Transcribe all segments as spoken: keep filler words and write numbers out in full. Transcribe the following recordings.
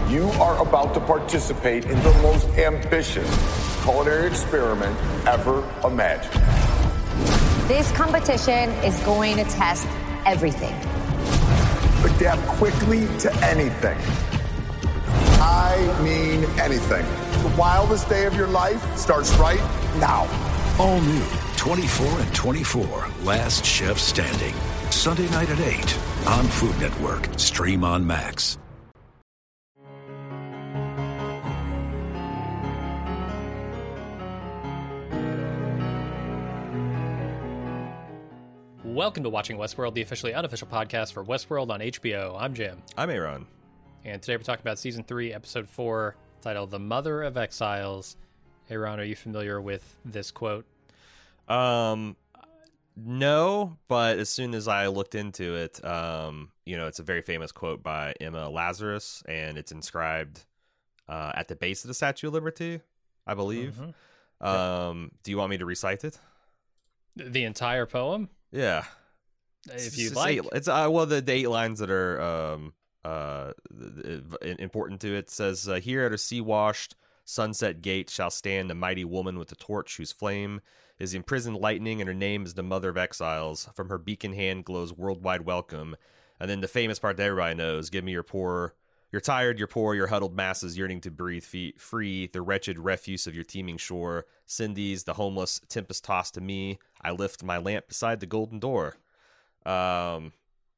You are about to participate in the most ambitious culinary experiment ever imagined. This competition is going to test everything. Adapt quickly to anything. I mean anything. The wildest day of your life starts right now. All new twenty-four and twenty-four, Last Chef Standing. Sunday night at eight on Food Network. Stream on Max. Welcome to Watching Westworld, the officially unofficial podcast for Westworld on H B O. I'm Jim. I'm Aaron. And today we're talking about Season three, Episode four, titled The Mother of Exiles. Aaron, are you familiar with this quote? Um, no, but as soon as I looked into it, um, you know, it's a very famous quote by Emma Lazarus, and it's inscribed uh, at the base of the Statue of Liberty, I believe. Mm-hmm. Um, yeah. Do you want me to recite it? The entire poem? Yeah, if you'd it's like. Eight, it's uh, well, the, the eight lines that are um uh important to it says, uh, "Here at a sea-washed sunset gate shall stand a mighty woman with a torch, whose flame is the imprisoned lightning, and her name is the Mother of Exiles. From her beacon hand glows worldwide welcome." And then the famous part that everybody knows: "Give me your poor, you're tired, you're poor, your huddled masses yearning to breathe free, the wretched refuse of your teeming shore. Send these, the homeless, tempest-tossed to me. I lift my lamp beside the golden door." Um,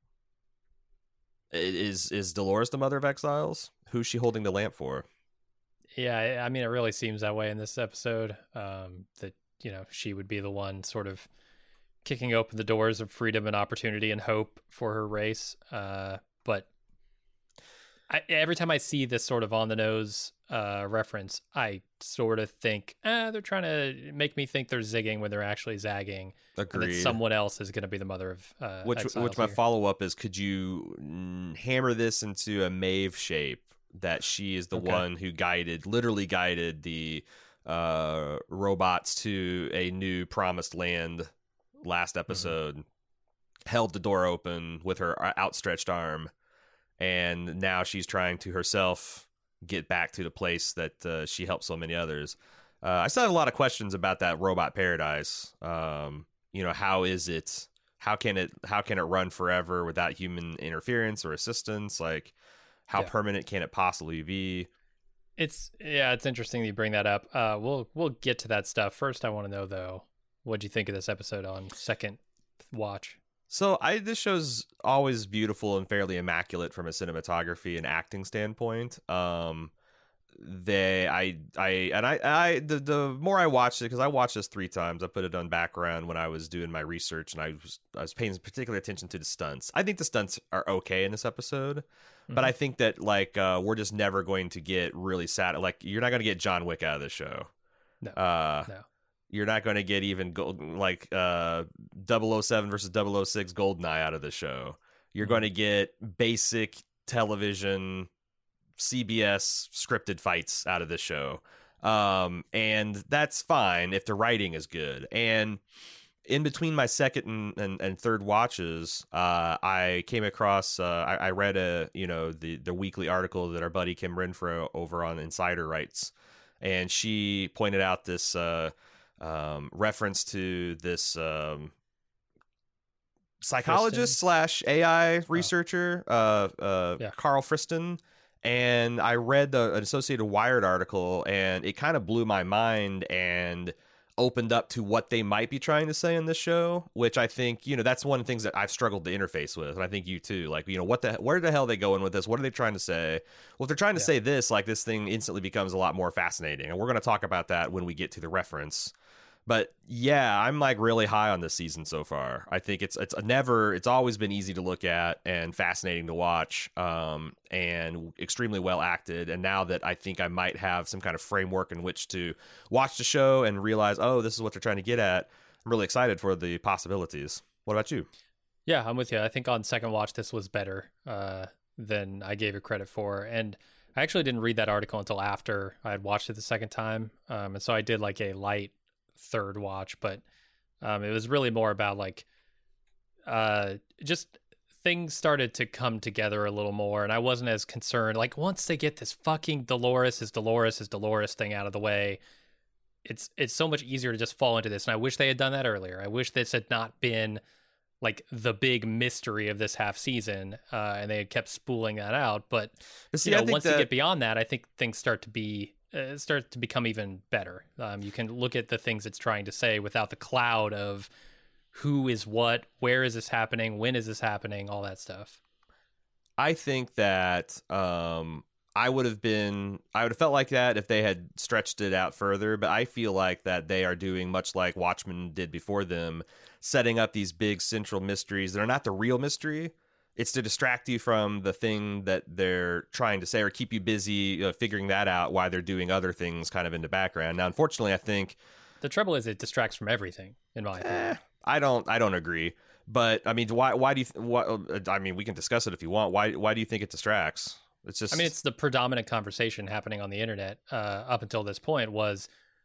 is is Dolores the Mother of Exiles? Who's she holding the lamp for? Yeah, I mean, it really seems that way in this episode. Um, that, you know, she would be the one sort of kicking open the doors of freedom and opportunity and hope for her race. Uh, but I, every time I see this sort of on the nose uh, reference, I sort of think, ah, they're trying to make me think they're zigging when they're actually zagging. Agreed. And that someone else is going to be the mother of uh, which exiles which my here. follow up is: could you mm, hammer this into a Maeve shape, that she is the Okay. one who guided, literally guided the uh, robots to a new promised land last episode, mm-hmm. held the door open with her outstretched arm, and now she's trying to herself get back to the place that uh, she helped so many others. Uh, I still have a lot of questions about that robot paradise. Um, you know, how is it? How can it? How can it run forever without human interference or assistance? Like, how Yeah. permanent can it possibly be? It's yeah, it's interesting that you bring that up. Uh, we'll we'll get to that stuff. First, I want to know though, what do you think of this episode on second watch? So I this show's always beautiful and fairly immaculate from a cinematography and acting standpoint. Um, they I I and I I the the more I watched it, because I watched this three times. I put it on background when I was doing my research, and I was I was paying particular attention to the stunts. I think the stunts are okay in this episode, mm-hmm. but I think that like uh, we're just never going to get really sad. Like, you're not going to get John Wick out of this show. No, uh, no. You're not going to get even gold, like uh, double oh seven versus double oh six Goldeneye out of the show. You're mm-hmm. going to get basic television C B S scripted fights out of this show. Um, and that's fine if the writing is good. And in between my second and, and, and third watches, uh, I came across, uh, I, I read a, you know, the, the weekly article that our buddy Kim Renfro over on Insider writes. And she pointed out this, uh, um, reference to this, um, psychologist Friston? slash A I researcher, oh. uh, uh, yeah. Carl Friston. And I read the an Associated Wired article, and it kind of blew my mind and opened up to what they might be trying to say in this show, which I think, you know, that's one of the things that I've struggled to interface with. And I think you too, like, you know, what the, where the hell are they going with this? What are they trying to say? Well, if they're trying to yeah. say this, like, this thing instantly becomes a lot more fascinating. And we're going to talk about that when we get to the reference. But yeah, I'm like really high on this season so far. I think it's it's a never it's always been easy to look at and fascinating to watch, um, and extremely well acted. And now that I think I might have some kind of framework in which to watch the show and realize, oh, this is what they're trying to get at, I'm really excited for the possibilities. What about you? Yeah, I'm with you. I think on second watch, this was better uh, than I gave it credit for. And I actually didn't read that article until after I had watched it the second time. Um, and so I did like a light third watch, but um, it was really more about like uh, just things started to come together a little more, and I wasn't as concerned. Like, once they get this fucking Dolores is Dolores is Dolores thing out of the way, it's it's so much easier to just fall into this. And I wish they had done that earlier. I wish this had not been like the big mystery of this half season, uh, and they had kept spooling that out. But See, you know, I think once that... you get beyond that, I think things start to be uh, start to become even better. Um, you can look at the things it's trying to say without the cloud of who is what, where is this happening, when is this happening, all that stuff. I think that um, I would have been, I would have felt like that if they had stretched it out further. But I feel like that they are doing much like Watchmen did before them, setting up these big central mysteries that are not the real mystery. It's to distract you from the thing that they're trying to say, or keep you busy uh, figuring that out while they're doing other things kind of in the background. Now, unfortunately, I think the trouble is it distracts from everything, in my opinion. Eh, I don't. I don't agree. But I mean, why? Why do you? Th- why, I mean, we can discuss it if you want. Why? Why do you think it distracts? It's just. I mean, it's the predominant conversation happening on the internet uh, up until this point was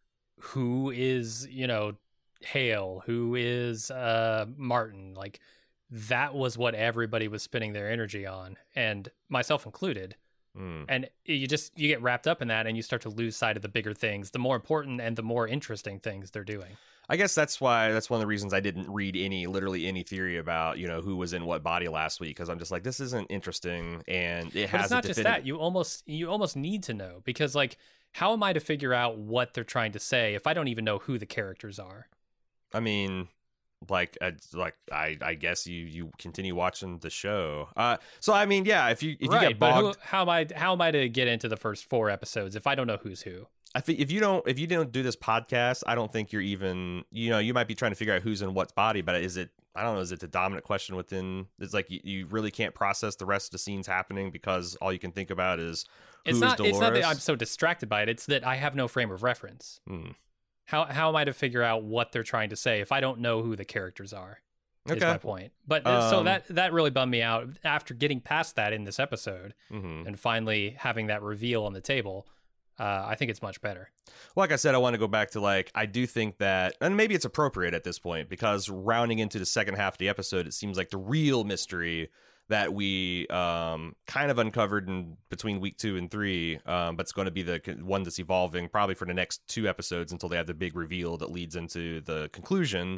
who is, you know, Hale, who is uh, Martin. Like, that was what everybody was spending their energy on, and myself included. Mm. And you just you get wrapped up in that, and you start to lose sight of the bigger things, the more important and the more interesting things they're doing. I guess that's why that's one of the reasons I didn't read any, literally any theory about, you know, who was in what body last week, because I'm just like, this isn't interesting, and it but has. It's not a definitive... just that. You almost you almost need to know, because like, how am I to figure out what they're trying to say if I don't even know who the characters are? I mean, like, uh, like I, I guess you, you continue watching the show. Uh, so I mean, yeah, if you if right, you get bogged, but who, how am I how am I to get into the first four episodes if I don't know who's who? I think if you don't if you don't do this podcast, I don't think you're even, you know, you might be trying to figure out who's in what body, but is it, I don't know, is it the dominant question within, it's like you, you really can't process the rest of the scenes happening because all you can think about is who it's is not Dolores? It's not that I'm so distracted by it, it's that I have no frame of reference. Hmm. How how am I to figure out what they're trying to say if I don't know who the characters are? Is Okay. my point. But um, so that that really bummed me out after getting past that in this episode, mm-hmm. and finally having that reveal on the table. Uh, I think it's much better. Well, like I said, I want to go back to, like, I do think that, and maybe it's appropriate at this point, because rounding into the second half of the episode, it seems like the real mystery that we um, kind of uncovered in between week two and three, um, but it's going to be the one that's evolving probably for the next two episodes until they have the big reveal that leads into the conclusion,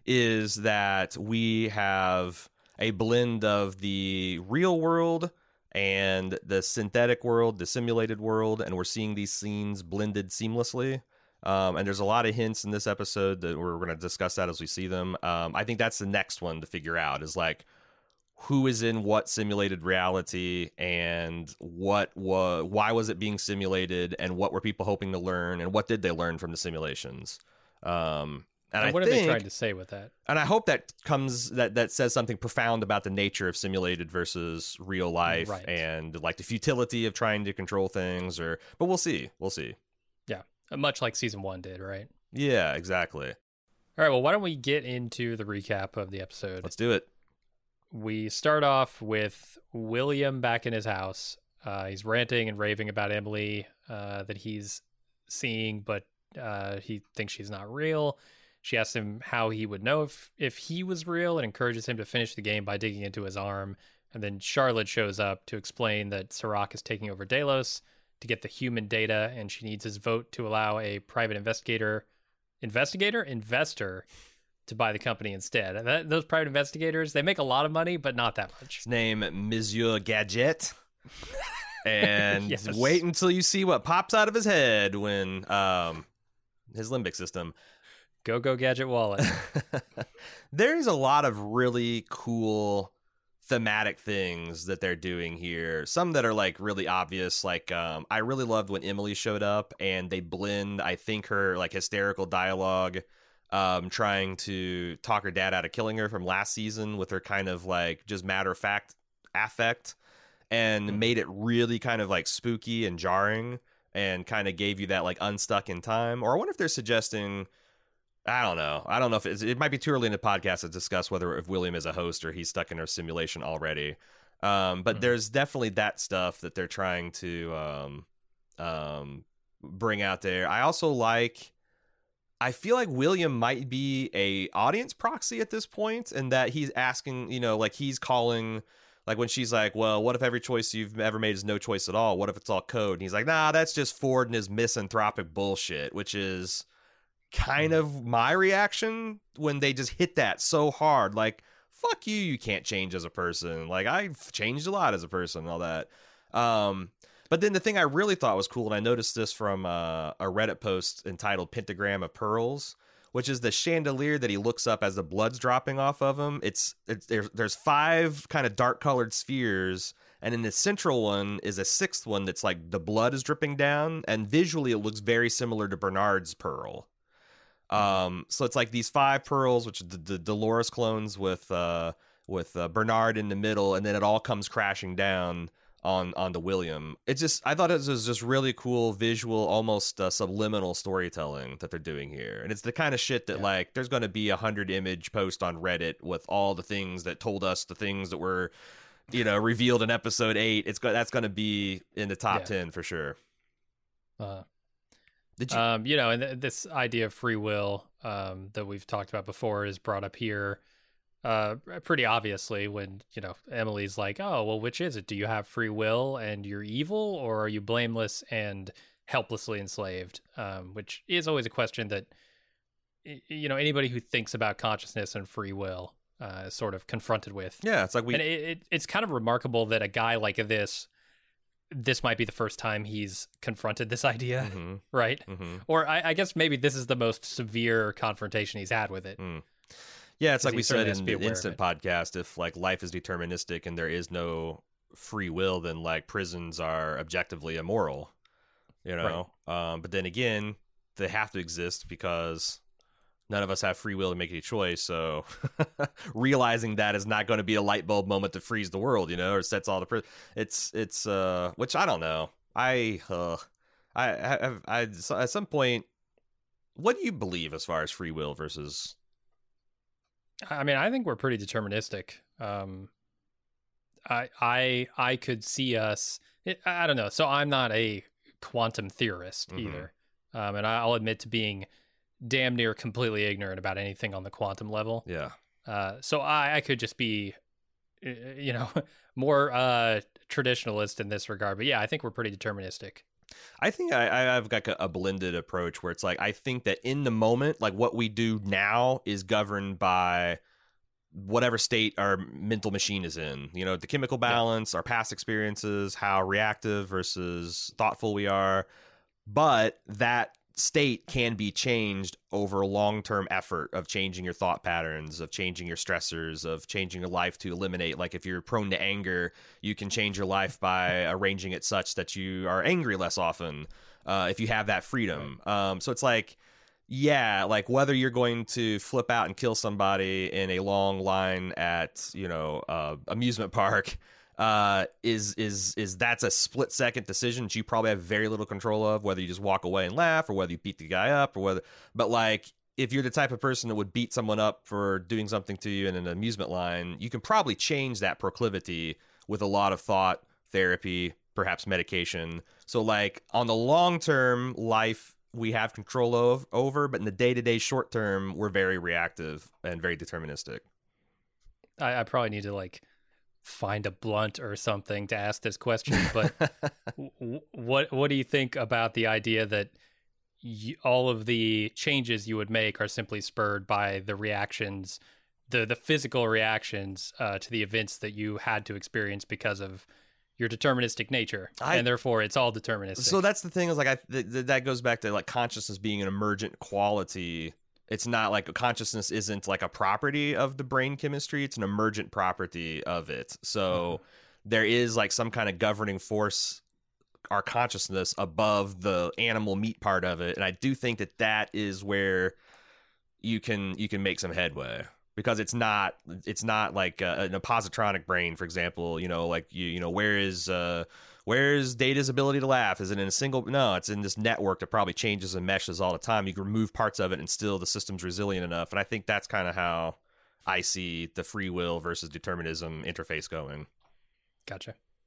is that we have a blend of the real world and the synthetic world, the simulated world, and we're seeing these scenes blended seamlessly. Um, and there's a lot of hints in this episode that we're going to discuss that as we see them. Um, I think that's the next one to figure out, is like, who is in what simulated reality, and what was, why was it being simulated, and what were people hoping to learn, and what did they learn from the simulations? Um, And, and what I are think, they trying to say with that? And I hope that comes that that says something profound about the nature of simulated versus real life, right. and like the futility of trying to control things. Or, but we'll see, we'll see. Yeah, much like season one did, right? Yeah, exactly. All right, well, why don't we get into the recap of the episode? Let's do it. We start off with William back in his house. Uh, he's ranting and raving about Emily uh, that he's seeing, but uh, he thinks she's not real. She asks him how he would know if, if he was real, and encourages him to finish the game by digging into his arm. And then Charlotte shows up to explain that Serac is taking over Delos to get the human data, and she needs his vote to allow a private investigator, investigator, investor to buy the company instead. That, those private investigators, they make a lot of money, but not that much. His name, Monsieur Gadget. And yes. Wait until you see what pops out of his head when um, his limbic system. Go, go, Gadget Wallet. There's a lot of really cool thematic things that they're doing here. Some that are like really obvious. Like um, I really loved when Emily showed up, and they blend, I think, her like hysterical dialogue, um, trying to talk her dad out of killing her from last season with her kind of like just matter of fact affect, and mm-hmm. made it really kind of like spooky and jarring, and kind of gave you that like unstuck in time. Or I wonder if they're suggesting, I don't know. I don't know if it's, it might be too early in the podcast to discuss whether if William is a host or he's stuck in a simulation already. Um, but mm-hmm. there's definitely that stuff that they're trying to um, um, bring out there. I also like I feel like William might be a audience proxy at this point, and that he's asking, you know, like he's calling, like when she's like, well, what if every choice you've ever made is no choice at all? What if it's all code? And he's like, nah, that's just Ford and his misanthropic bullshit, which is kind of my reaction when they just hit that so hard. Like, fuck you, you can't change as a person. Like, I've changed a lot as a person and all that. Um, But then the thing I really thought was cool, and I noticed this from uh, a Reddit post entitled Pentagram of Pearls, which is the chandelier that he looks up as the blood's dropping off of him. It's, it's there's, there's five kind of dark colored spheres, and in the central one is a sixth one that's like the blood is dripping down, and visually it looks very similar to Bernard's pearl. Um, so it's like these five pearls, which are the, the Dolores clones with uh, with uh, Bernard in the middle, and then it all comes crashing down on on the William. It's just, I thought it was just really cool visual, almost uh, subliminal storytelling that they're doing here. And it's the kind of shit that yeah. like there's going to be a hundred image post on Reddit with all the things that told us the things that were, you know, revealed in episode eight. It's go- that's going to be in the top yeah. ten for sure. Uh, Did you? Um, you know, and th- this idea of free will um, that we've talked about before is brought up here. Uh, pretty obviously when, you know, Emily's like, oh, well, which is it? Do you have free will and you're evil, or are you blameless and helplessly enslaved? Um, which is always a question that, you know, anybody who thinks about consciousness and free will uh, is sort of confronted with. Yeah, it's like we. And it, it, it's kind of remarkable that a guy like this, this might be the first time he's confronted this idea, mm-hmm. right? Mm-hmm. Or I, I guess maybe this is the most severe confrontation he's had with it. Mm. Yeah, it's like we said in the aware Instant podcast, if like life is deterministic and there is no free will, then like prisons are objectively immoral, you know? Right. Um, but then again, they have to exist because none of us have free will to make any choice. So realizing that is not going to be a light bulb moment to freeze the world, you know, or sets all the, pri- it's, it's, uh, which I don't know. I, uh, I, I, I, I, at some point, what do you believe as far as free will versus... I mean, I think we're pretty deterministic. Um, I I I could see us. I don't know. So I'm not a quantum theorist mm-hmm. either, um, and I'll admit to being damn near completely ignorant about anything on the quantum level. Yeah. Uh, so I, I could just be, you know, more uh, traditionalist in this regard. But yeah, I think we're pretty deterministic. I think I, I've got a blended approach where it's like, I think that in the moment, like what we do now is governed by whatever state our mental machine is in, you know, the chemical balance, yeah. our past experiences, how reactive versus thoughtful we are. But that state can be changed over a long-term effort of changing your thought patterns, of changing your stressors, of changing your life to eliminate. Like if you're prone to anger, you can change your life by arranging it such that you are angry less often, uh, if you have that freedom. Um, so it's like, yeah, like whether you're going to flip out and kill somebody in a long line at, you know, uh, amusement park, Uh, is is is that's a split second decision that you probably have very little control of, whether you just walk away and laugh or whether you beat the guy up or whether, but like if you're the type of person that would beat someone up for doing something to you in an amusement line, you can probably change that proclivity with a lot of thought, therapy, perhaps medication. So like on the long term life we have control of over, but in the day to day short term we're very reactive and very deterministic. I, I probably need to like find a blunt or something to ask this question, but w- what what do you think about the idea that you, all of the changes you would make are simply spurred by the reactions, the the physical reactions uh, to the events that you had to experience because of your deterministic nature, I, and therefore it's all deterministic? So that's the thing is like I th- th- that goes back to like consciousness being an emergent quality. It's not like consciousness isn't like a property of the brain chemistry. It's an emergent property of it. So mm-hmm. there is like some kind of governing force, our consciousness above the animal meat part of it. And I do think that that is where you can, you can make some headway, because it's not, it's not like a, an positronic brain, for example, you know, like you, you know, where is, uh, Where's Data's ability to laugh? Is it in a single? No, it's in this network that probably changes and meshes all the time. You can remove parts of it and still the system's resilient enough. And I think that's kind of how I see the free will versus determinism interface going. Gotcha.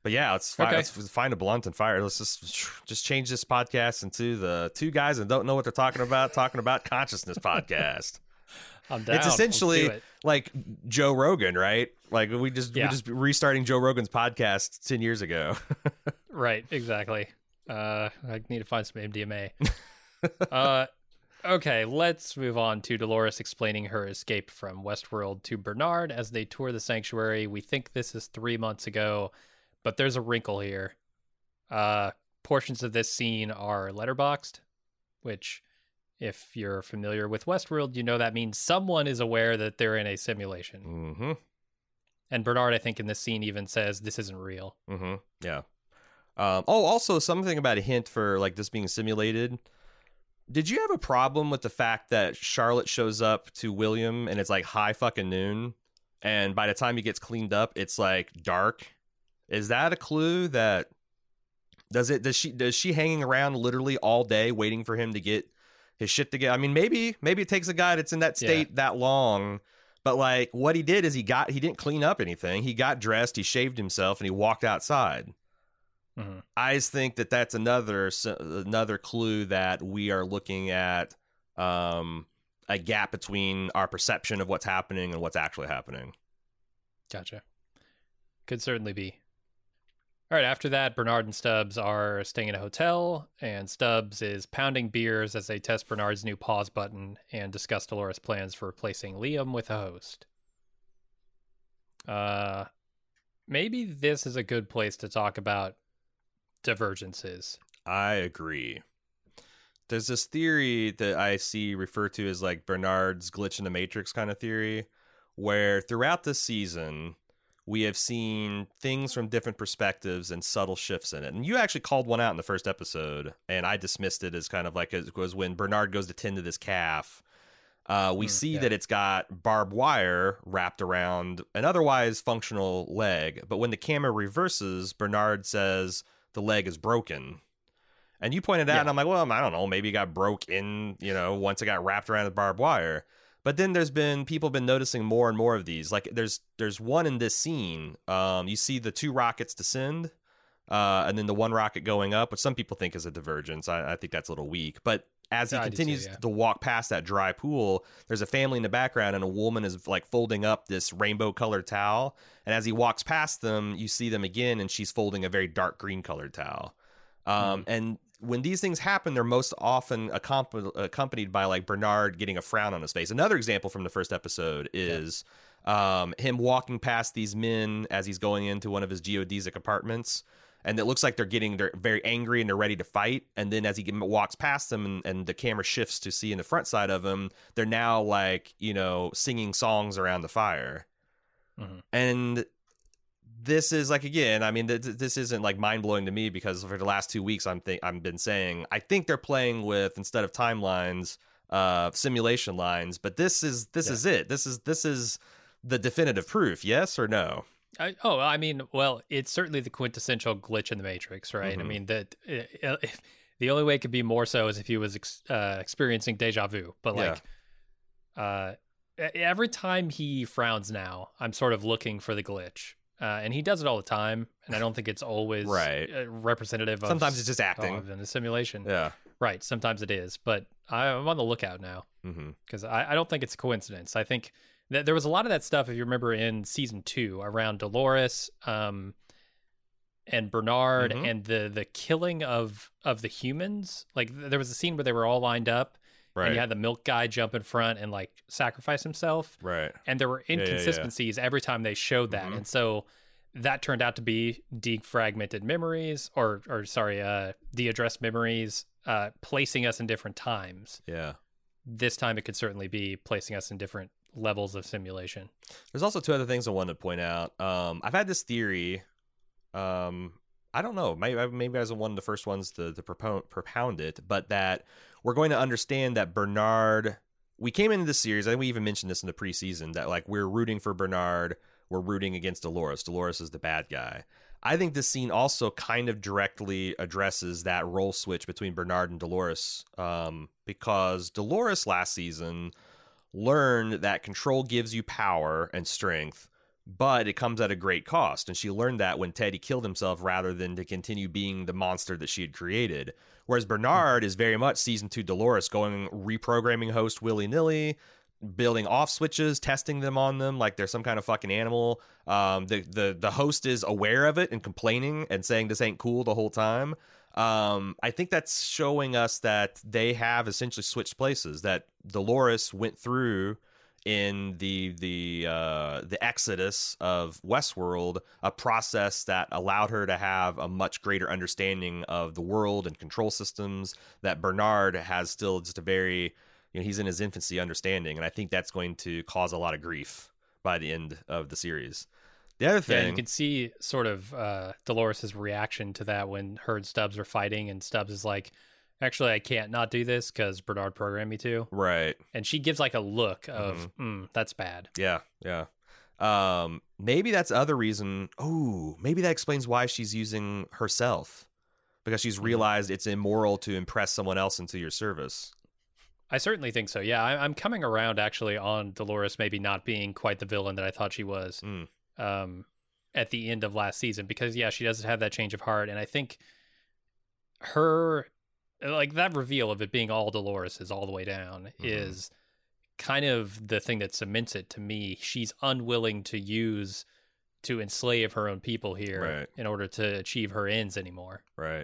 But yeah, let's find, Okay. let's find a blunt and fire. Let's just just change this podcast into the two guys that don't know what they're talking about talking about consciousness podcast. I'm down. It's Let's do essentially it. like Joe Rogan, right? Like we just Yeah. we just restarting Joe Rogan's podcast ten years ago. Right, exactly. Uh, I need to find some M D M A. uh, okay, let's move on to Dolores explaining her escape from Westworld to Bernard as they tour the sanctuary. We think this is three months ago, but there's a wrinkle here. Uh, portions of this scene are letterboxed, which, if you're familiar with Westworld, you know that means someone is aware that they're in a simulation. Mm-hmm. And Bernard, I think, in this scene even says this isn't real. Mm-hmm. Yeah. Um, oh, also something about a hint for like this being simulated. Did you have a problem with the fact that Charlotte shows up to William and it's like high fucking noon, and by the time he gets cleaned up, it's like dark? Is that a clue that does it does she does she hanging around literally all day waiting for him to get his shit together? I mean, maybe maybe it takes a guy that's in that state Yeah. that long. But like what he did is he got he didn't clean up anything. He got dressed, he shaved himself, and he walked outside. Mm-hmm. I just think that that's another another clue that we are looking at um, a gap between our perception of what's happening and what's actually happening. Gotcha. Could certainly be. All right, after that, Bernard and Stubbs are staying in a hotel, and Stubbs is pounding beers as they test Bernard's new pause button and discuss Dolores' plans for replacing Liam with a host. Uh, maybe this is a good place to talk about divergences. I agree. There's this theory that I see referred to as like Bernard's glitch in the matrix kind of theory, where throughout the season we have seen things from different perspectives and subtle shifts in it. And you actually called one out in the first episode, and I dismissed it as kind of like it was when Bernard goes to tend to this calf. Uh, we Mm, see yeah. that it's got barbed wire wrapped around an otherwise functional leg, but when the camera reverses, Bernard says the leg is broken. And you pointed out, Yeah. and I'm like, well, I don't know, maybe it got broke in, you know, once it got wrapped around the barbed wire. But then there's been people have been noticing more and more of these. Like there's there's one in this scene. Um, you see the two rockets descend, uh, and then the one rocket going up, which some people think is a divergence. I, I think that's a little weak. But as he Yeah, I do too, continues yeah. to walk past that dry pool, there's a family in the background, and a woman is like folding up this rainbow colored towel. And as he walks past them, you see them again, and she's folding a very dark green colored towel. Um, And when these things happen, they're most often accomp- accompanied by like Bernard getting a frown on his face. Another example from the first episode is um, him walking past these men as he's going into one of his geodesic apartments. And it looks like they're getting, they're very angry and they're ready to fight. And then as he walks past them and, and the camera shifts to see in the front side of him, they're now like, you know, singing songs around the fire. Mhm. And this is like, again, I mean, th- th- this isn't like mind blowing to me because for the last two weeks, I'm think I've been saying, I think they're playing with, instead of timelines, uh, simulation lines, but this is, this Yeah. is it. This is, this is the definitive proof. Yes or no? I, oh, I mean, well, it's certainly the quintessential glitch in the Matrix, right? I Mhm. mean, that uh, if, the only way it could be more so is if he was ex, uh, experiencing deja vu. But Yeah. like, uh, e- every time he frowns now, I'm sort of looking for the glitch, uh, and he does it all the time. And I don't think it's always Right. uh, representative. Of, Sometimes it's just acting. of in a simulation, Yeah. right? Sometimes it is, but I, I'm on the lookout now Mm-hmm. because I, I don't think it's a coincidence. I think that there was a lot of that stuff, if you remember, in season two around Dolores um, and Bernard Mhm. and the the killing of of the humans. Like th- there was a scene where they were all lined up, Right. and you had the milk guy jump in front and like sacrifice himself, Right. and there were yeah, yeah. inconsistencies every time they showed that, Mhm. and so that turned out to be defragmented memories, or or sorry, uh, de-addressed memories, uh, placing us in different times. Yeah. This time it could certainly be placing us in different levels of simulation. There's also two other things I wanted to point out. Um, I've had this theory. Um, I don't know. Maybe, maybe I was one of the first ones to, to propound, propound it, but that we're going to understand that Bernard. We came into this series. I think we even mentioned this in the preseason that like we're rooting for Bernard. We're rooting against Dolores. Dolores is the bad guy. I think this scene also kind of directly addresses that role switch between Bernard and Dolores, um, because Dolores last season learned that control gives you power and strength, but it comes at a great cost. And she learned that when Teddy killed himself rather than to continue being the monster that she had created. Whereas Bernard is very much season two Dolores, going reprogramming host willy-nilly, building off switches, testing them on them like they're some kind of fucking animal. Um, the, the, the host is aware of it and complaining and saying this ain't cool the whole time. Um, I think that's showing us that they have essentially switched places, that Dolores went through in the the uh, the exodus of Westworld, a process that allowed her to have a much greater understanding of the world and control systems that Bernard has still just a very, you know, he's in his infancy understanding. And I think that's going to cause a lot of grief by the end of the series. The other thing... Yeah, you can see sort of uh, Dolores' reaction to that when her and Stubbs are fighting, and Stubbs is like, actually, I can't not do this because Bernard programmed me to. Right. And she gives like a look of, mm-hmm. mm, that's bad. Yeah, yeah. Um, maybe that's the other reason. Oh, maybe that explains why she's using herself. Because she's realized mm-hmm. it's immoral to impress someone else into your service. I certainly think so, yeah. I, I'm coming around, actually, on Dolores maybe not being quite the villain that I thought she was mm. um, at the end of last season. Because, yeah, she does have that change of heart. And I think her... like that reveal of it being all Dolores is all the way down mm-hmm. is kind of the thing that cements it to me. She's unwilling to use to enslave her own people here right. in order to achieve her ends anymore. Right.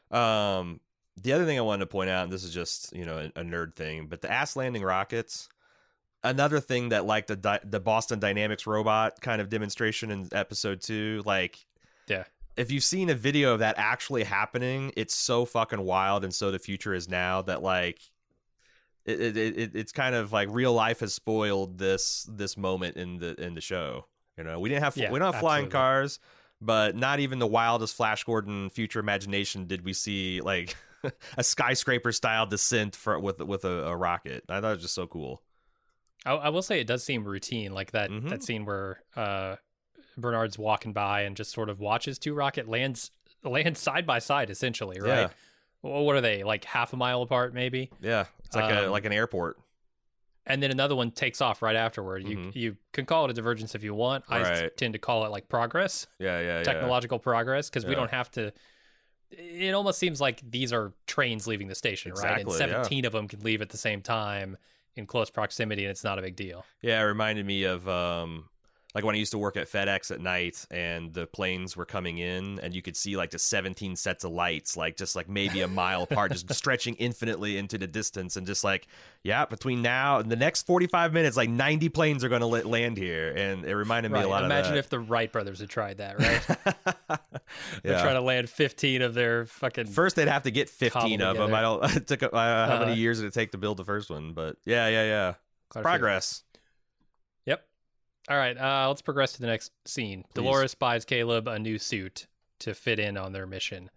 Um, the other thing I wanted to point out, and this is just, you know, a, a nerd thing, but the ass landing rockets, another thing that like the di- the Boston Dynamics robot kind of demonstration in episode two, like, yeah. if you've seen a video of that actually happening, it's so fucking wild, and so the future is now that like it, it, it it's kind of like real life has spoiled this this moment in the in the show. You know, we didn't have yeah, we don't have flying absolutely. cars, but not even the wildest Flash Gordon future imagination did we see like a skyscraper style descent for with with a, a rocket. I thought it was just so cool. I, I will say it does seem routine, like that mm-hmm. that scene where. Uh, Bernard's walking by and just sort of watches two rocket lands land side by side, essentially, right? Yeah. Well, what are they, like half a mile apart, maybe? Yeah, it's like um, a like an airport. And then another one takes off right afterward. You mm-hmm. you can call it a divergence if you want. I right. tend to call it like progress. Yeah, yeah, technological yeah. progress, because yeah. we don't have to. It almost seemes like these are trains leaving the station, exactly, right? And seventeen yeah. of them can leave at the same time in close proximity, and it's not a big deal. Yeah, it reminded me of. Um... Like when I used to work at FedEx at night and the planes were coming in and you could see like the seventeen sets of lights, like just like maybe a mile apart, just stretching infinitely into the distance. And just like, yeah, between now and the next forty-five minutes, like ninety planes are going to land here. And it reminded me right. a lot Imagine of that. if the Wright brothers had tried that, right? They're yeah. trying to land fifteen of their fucking... First, they'd have to get fifteen of together. them. I don't, it took, uh, how uh, many years did it take to build the first one? But yeah, yeah, yeah. Progress. Yep. All right, uh, let's progress to the next scene. Please. Dolores buys Caleb a new suit to fit in on their mission.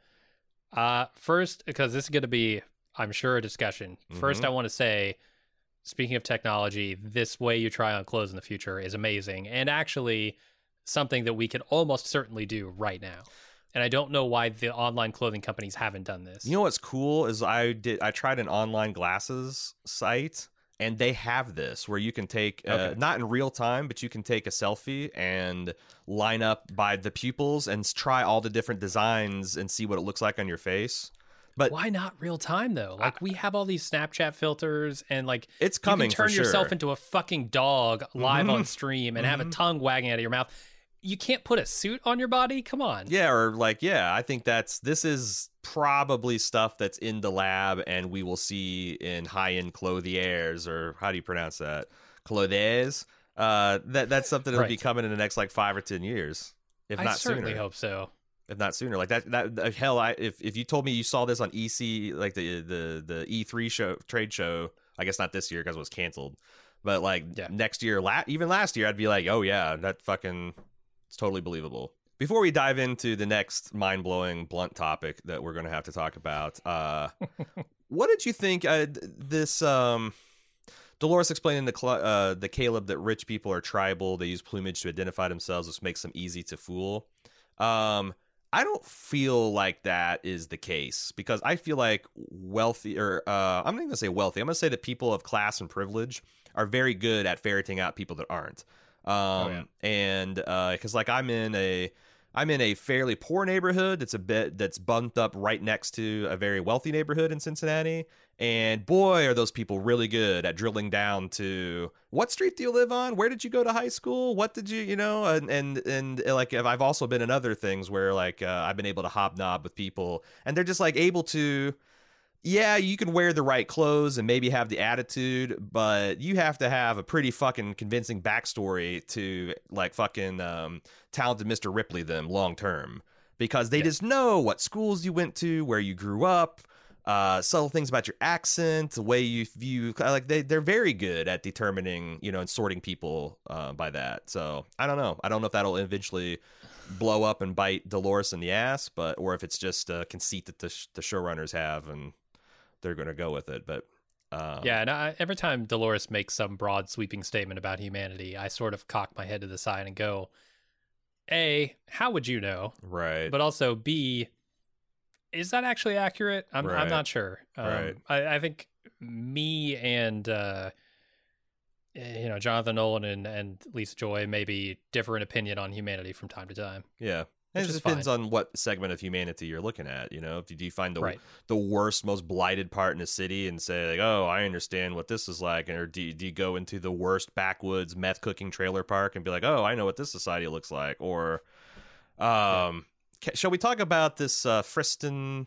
Uh, first, because this is going to be, I'm sure, a discussion. Mm-hmm. First, I want to say, speaking of technology, this way you try on clothes in the future is amazing, and actually something that we could almost certainly do right now. And I don't know why the online clothing companies haven't done this. You know what's cool is I did I tried an online glasses site. And they have this where you can take, uh, okay. not in real time, but you can take a selfie and line up by the pupils and try all the different designs and see what it looks like on your face. But why not real time though? Like I, we have all these Snapchat filters and like it's coming. You can turn for sure. yourself into a fucking dog live mm-hmm. on stream and mm-hmm. have a tongue wagging out of your mouth. You can't put a suit on your body? Come on. Yeah, or like, yeah, I think that's, this is probably stuff that's in the lab and we will see in high-end clothiers, or how do you pronounce that? Clothiers? Uh, that, that's something that'll right. be coming in the next like five or ten years, if I not sooner. I certainly hope so. If not sooner. Like that, that hell, I, if, if you told me you saw this on E C, like the, the, the E three show, trade show, I guess not this year because it was canceled, but like yeah. next year, la- even last year, I'd be like, oh yeah, that fucking... It's totally believable. Before we dive into the next mind-blowing blunt topic that we're going to have to talk about, uh, what did you think uh, this um, Dolores explaining to Cl- uh, the Caleb that rich people are tribal, they use plumage to identify themselves, which makes them easy to fool. Um, I don't feel like that is the case, because I feel like wealthy, or uh, I'm not going to say wealthy, I'm going to say that people of class and privilege are very good at ferreting out people that aren't. Um, oh, yeah. and because uh, like I'm in a I'm in a fairly poor neighborhood that's a bit that's bumped up right next to a very wealthy neighborhood in Cincinnati. And boy, are those people really good at drilling down to what street do you live on? Where did you go to high school? What did you, you know, and, and, and like, I've also been in other things where like, uh, I've been able to hobnob with people and they're just like able to, yeah, you can wear the right clothes and maybe have the attitude, but you have to have a pretty fucking convincing backstory to like fucking um, talented Mister Ripley them long term, because they yeah. just know what schools you went to, where you grew up, uh, subtle things about your accent, the way you view, like they, they're very good at determining, you know, and sorting people uh, by that. So I don't know. I don't know if that'll eventually blow up and bite Dolores in the ass, but, or if it's just a conceit that the, sh- the showrunners have and they're going to go with it. But um, yeah, and I, every time Dolores makes some broad sweeping statement about humanity, I sort of cock my head to the side and go, A, how would you know? Right. But also B, is that actually accurate? I'm right. I'm not sure. Um, right. I, I think me and uh, you know, Jonathan Nolan and, and Lisa Joy maybe differ in opinion on humanity from time to time. Yeah. And it just depends fine. on what segment of humanity you're looking at. You know, do you find the right. the worst, most blighted part in the city and say like, oh, I understand what this is like, or do you, do you go into the worst backwoods meth cooking trailer park and be like, oh, I know what this society looks like? Or, um, yeah. shall we talk about this uh, Friston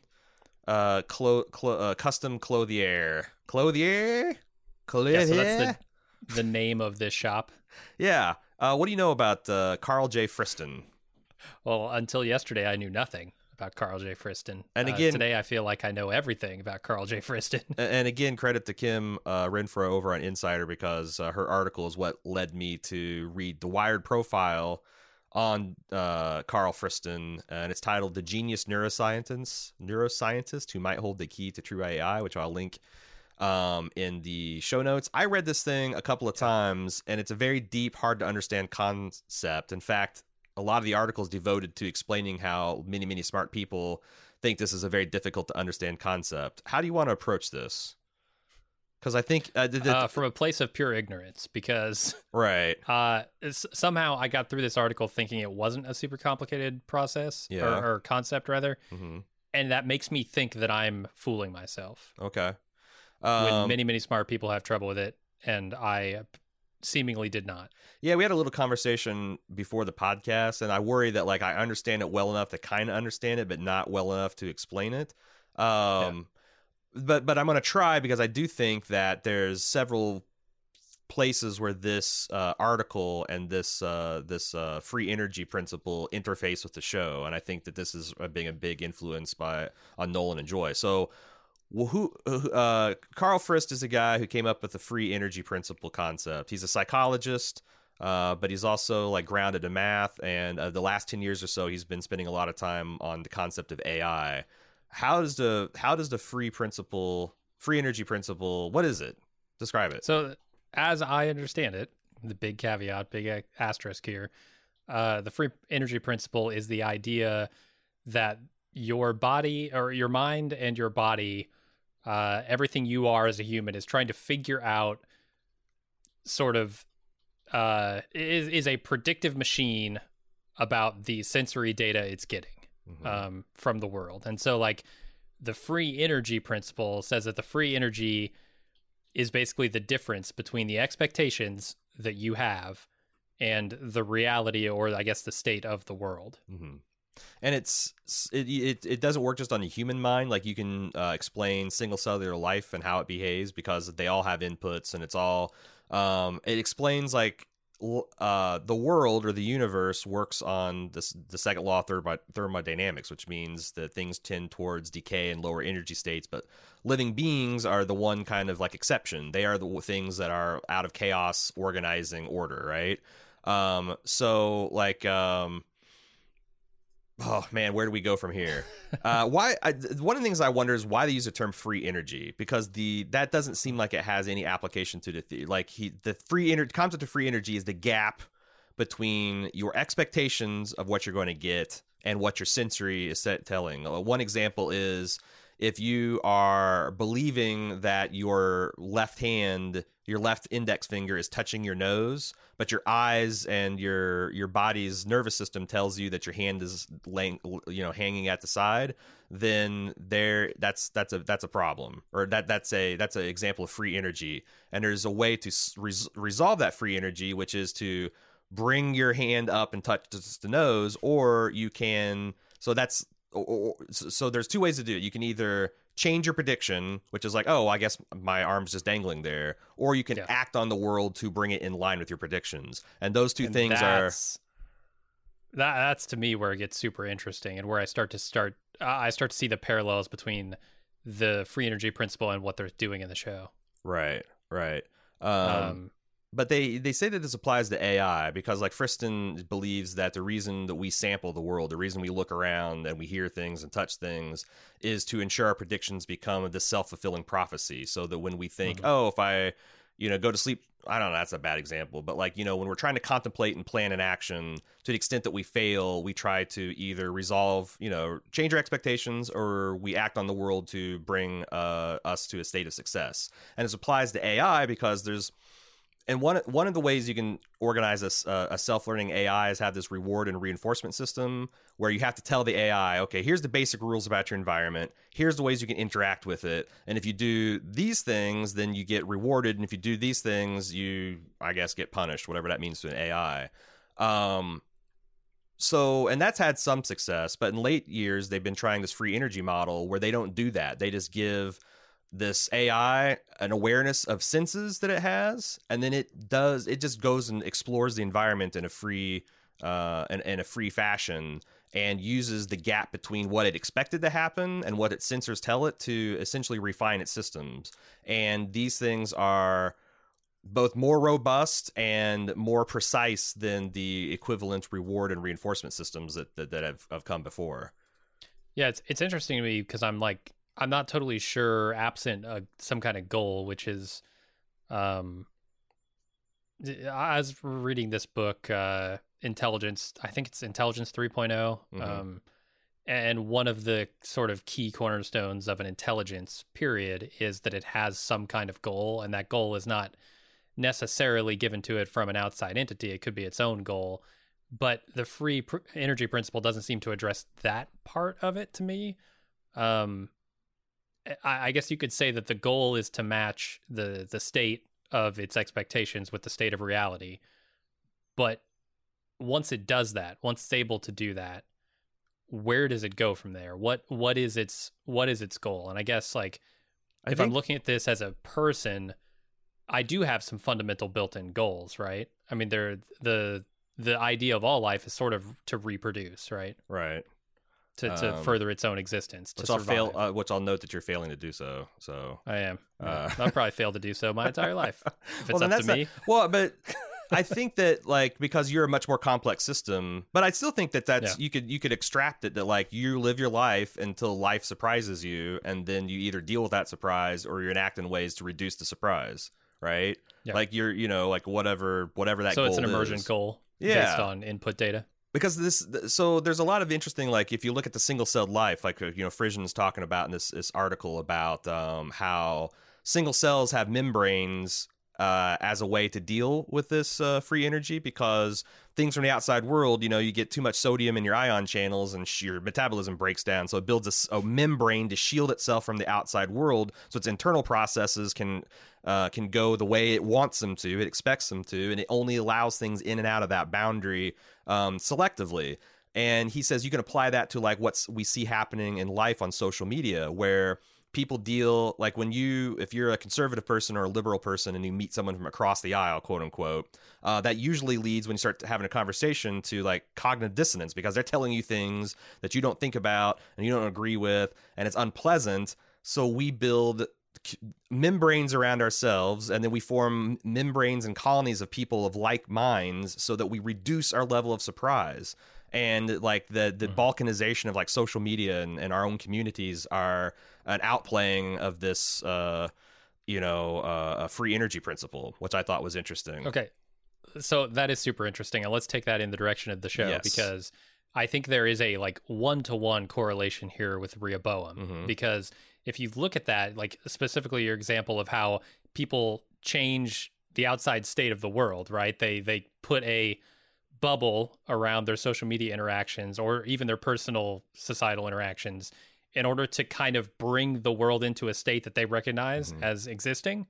uh, clo- clo- uh, custom clothier? Clothier? Clothier? Yeah, so that's the, the name of this shop. Yeah. Uh, what do you know about uh, Carl J. Friston? Well, until yesterday, I knew nothing about Carl J. Friston. And uh, again, today I feel like I know everything about Carl J. Friston. And again, credit to Kim uh, Renfro over on Insider, because uh, her article is what led me to read the Wired profile on uh, Carl Friston, and it's titled "The Genius Neuroscientist Neuroscientist Who Might Hold the Key to True A I," which I'll link um, in the show notes. I read this thing a couple of times, and it's a very deep, hard to understand concept. In fact, a lot of the articles devoted to explaining how many, many smart people think this is a very difficult to understand concept. How do you want to approach this? Because I think uh, th- th- uh, from a place of pure ignorance, because right, uh, somehow I got through this article thinking it wasn't a super complicated process yeah. or, or concept rather, mm-hmm. and that makes me think that I'm fooling myself. Okay, um, when many, many smart people have trouble with it, and I seemingly did not. Yeah, we had a little conversation before the podcast, and I worry that like I understand it well enough to kind of understand it, but not well enough to explain it. Um, yeah. But but I'm going to try, because I do think that there's several places where this uh, article and this uh, this uh, free energy principle interface with the show, and I think that this is being a big influence by on Nolan and Joy. So. Well, who uh, Carl Frist is a guy who came up with the free energy principle concept. He's a psychologist, uh, but he's also like grounded in math. And uh, the last ten years or so, he's been spending a lot of time on the concept of A I. How does the how does the free principle, free energy principle, what is it? Describe it. So, as I understand it, the big caveat, big asterisk here, uh, the free energy principle is the idea that your body or your mind and your body, Uh, everything you are as a human, is trying to figure out sort of uh, is is a predictive machine about the sensory data it's getting mm-hmm. um, from the world. And so like the free energy principle says that the free energy is basically the difference between the expectations that you have and the reality, or I guess the state of the world. Mm-hmm. And it's it, it it doesn't work just on the human mind. Like you can uh, explain single cellular life and how it behaves, because they all have inputs, and it's all um, it explains like uh, the world or the universe works on this the second law of thermo- thermodynamics, which means that things tend towards decay and lower energy states. But living beings are the one kind of like exception. They are the things that are out of chaos organizing order, right? Um, so like. Um, Oh man, where do we go from here? Uh, why? I, one of the things I wonder is why they use the term "free energy," because the that doesn't seem like it has any application to the, the like he the free energy concept of free energy is the gap between your expectations of what you're going to get and what your sensory is set telling. Uh, one example is if you are believing that your left hand, your left index finger is touching your nose, but your eyes and your your body's nervous system tells you that your hand is laying, you know, hanging at the side, then there that's that's a that's a problem, or that that's a that's an example of free energy. And there's a way to res- resolve that free energy, which is to bring your hand up and touch the nose, or you can. So that's or, so there's two ways to do it. You can either change your prediction, which is like, oh, I guess my arm's just dangling there, or you can Yeah. act on the world to bring it in line with your predictions. And those two And things are that's, that that's to me where it gets super interesting, and where I start to start uh, I start to see the parallels between the free energy principle and what they're doing in the show. right, right. Um, Um, but they they say that this applies to A I because, like, Friston believes that the reason that we sample the world, the reason we look around and we hear things and touch things, is to ensure our predictions become this self-fulfilling prophecy. So that when we think, Mhm. oh, if I, you know, go to sleep, I don't know, that's a bad example, but like, you know, when we're trying to contemplate and plan an action, to the extent that we fail, we try to either resolve, you know, change our expectations, or we act on the world to bring uh, us to a state of success. And this applies to A I because there's, and one one of the ways you can organize a, a self-learning A I is have this reward and reinforcement system where you have to tell the A I, okay, here's the basic rules about your environment. Here's the ways you can interact with it. And if you do these things, then you get rewarded. And if you do these things, you, I guess, get punished, whatever that means to an A I. Um, so, and that's had some success. But in late years, they've been trying this free energy model where they don't do that. They just give this A I an awareness of senses that it has, and then it does it just goes and explores the environment in a free uh in, in a free fashion, and uses the gap between what it expected to happen and what its sensors tell it to essentially refine its systems. And these things are both more robust and more precise than the equivalent reward and reinforcement systems that that, that have, have come before. yeah, it's it's interesting to me because I'm like, I'm not totally sure, absent uh, some kind of goal, which is, um, I was reading this book, uh, Intelligence, I think it's Intelligence three point oh. Mhm. Um, and one of the sort of key cornerstones of an intelligence period is that it has some kind of goal, and that goal is not necessarily given to it from an outside entity. It could be its own goal, but the free pr- energy principle doesn't seem to address that part of it to me. Um, I guess you could say that the goal is to match the the state of its expectations with the state of reality. But once it does that, once it's able to do that, where does it go from there? What what is its what is its goal? And I guess, like, I if think- I'm looking at this as a person, I do have some fundamental built-in goals, right? I mean, they're the the idea of all life is sort of to reproduce, right? Right. To to Um, further its own existence, to Which I'll survive. fail. Uh, which I'll note that you're failing to do so. So I am. Uh, I'll probably fail to do so my entire life if it's well, then up to that's me. not- well, but I think that, like, because you're a much more complex system, but I still think that that's Yeah. you could you could extract it that, like, you live your life until life surprises you, and then you either deal with that surprise or you enact in ways to reduce the surprise, right? Yeah. Like you're you know like whatever whatever that So goal it's an emergent is. goal Yeah. based on input data. Because this so there's a lot of interesting, like, if you look at the single-celled life, like, you know, Frisian's talking about in this this article about um, how single cells have membranes uh, as a way to deal with this uh, free energy, because things from the outside world, you know, you get too much sodium in your ion channels and sh- your metabolism breaks down, so it builds a, s- a membrane to shield itself from the outside world, so its internal processes can uh, can go the way it wants them to, it expects them to, and it only allows things in and out of that boundary um, selectively. And he says you can apply that to, like, what we see happening in life on social media, where people deal, like, when you, if you're a conservative person or a liberal person and you meet someone from across the aisle, quote unquote, uh, that usually leads, when you start having a conversation, to, like, cognitive dissonance, because they're telling you things that you don't think about and you don't agree with, and it's unpleasant. So we build membranes around ourselves, and then we form membranes and colonies of people of like minds, so that we reduce our level of surprise. And, like, the the mm-hmm. balkanization of, like, social media and, and our own communities are an outplaying of this uh you know uh a free energy principle, which I thought was interesting. Okay, so that is super interesting, and let's take that in the direction of the show. Yes. Because I think there is a like one-to-one correlation here with Rehoboam, Mhm. because if you look at that, like specifically your example of how people change the outside state of the world, right? They they put a bubble around their social media interactions or even their personal societal interactions in order to kind of bring the world into a state that they recognize Mhm. as existing.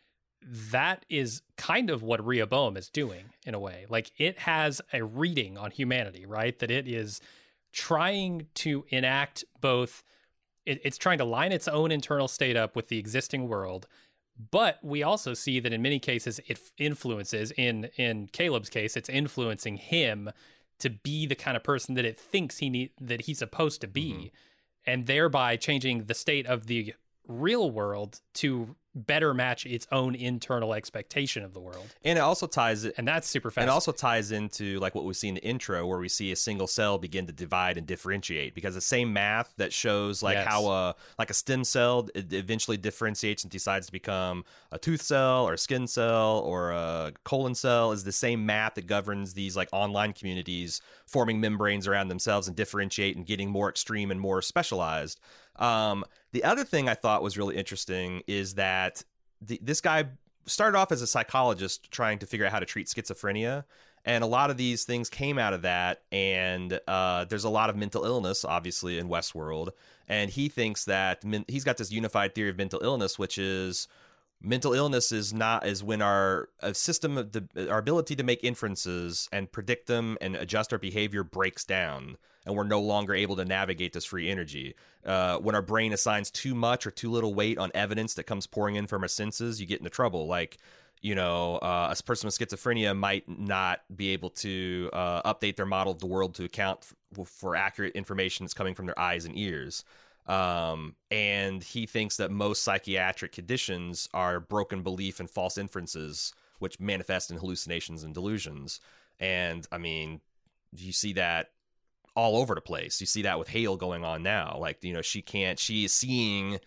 That is kind of what Rehoboam is doing in a way. Like, it has a reading on humanity, right? That it is trying to enact both, it, it's trying to line its own internal state up with the existing world. But we also see that in many cases it influences, in in Caleb's case, it's influencing him to be the kind of person that it thinks he need, that he's supposed to be, Mhm. and thereby changing the state of the real world to better match its own internal expectation of the world. And it also ties it And that's super And fascinating. it also ties into like what we see in the intro, where we see a single cell begin to divide and differentiate, because the same math that shows like Yes. how a like a stem cell it eventually differentiates and decides to become a tooth cell or a skin cell or a colon cell is the same math that governs these like online communities forming membranes around themselves and differentiate and getting more extreme and more specialized. Um, the other thing I thought was really interesting is that the, this guy started off as a psychologist trying to figure out how to treat schizophrenia, and a lot of these things came out of that. And uh, there's a lot of mental illness, obviously, in Westworld, and he thinks that men- he's got this unified theory of mental illness, which is mental illness is not is when our a system of the our ability to make inferences and predict them and adjust our behavior breaks down, and we're no longer able to navigate this free energy. Uh, when our brain assigns too much or too little weight on evidence that comes pouring in from our senses, you get into trouble. Like, you know, uh, a person with schizophrenia might not be able to uh, update their model of the world to account f- for accurate information that's coming from their eyes and ears. Um, and he thinks that most psychiatric conditions are broken belief and false inferences, which manifest in hallucinations and delusions. And I mean, you see that all over the place. You see that with Hale going on now. Like, you know, she can't, she is seeing,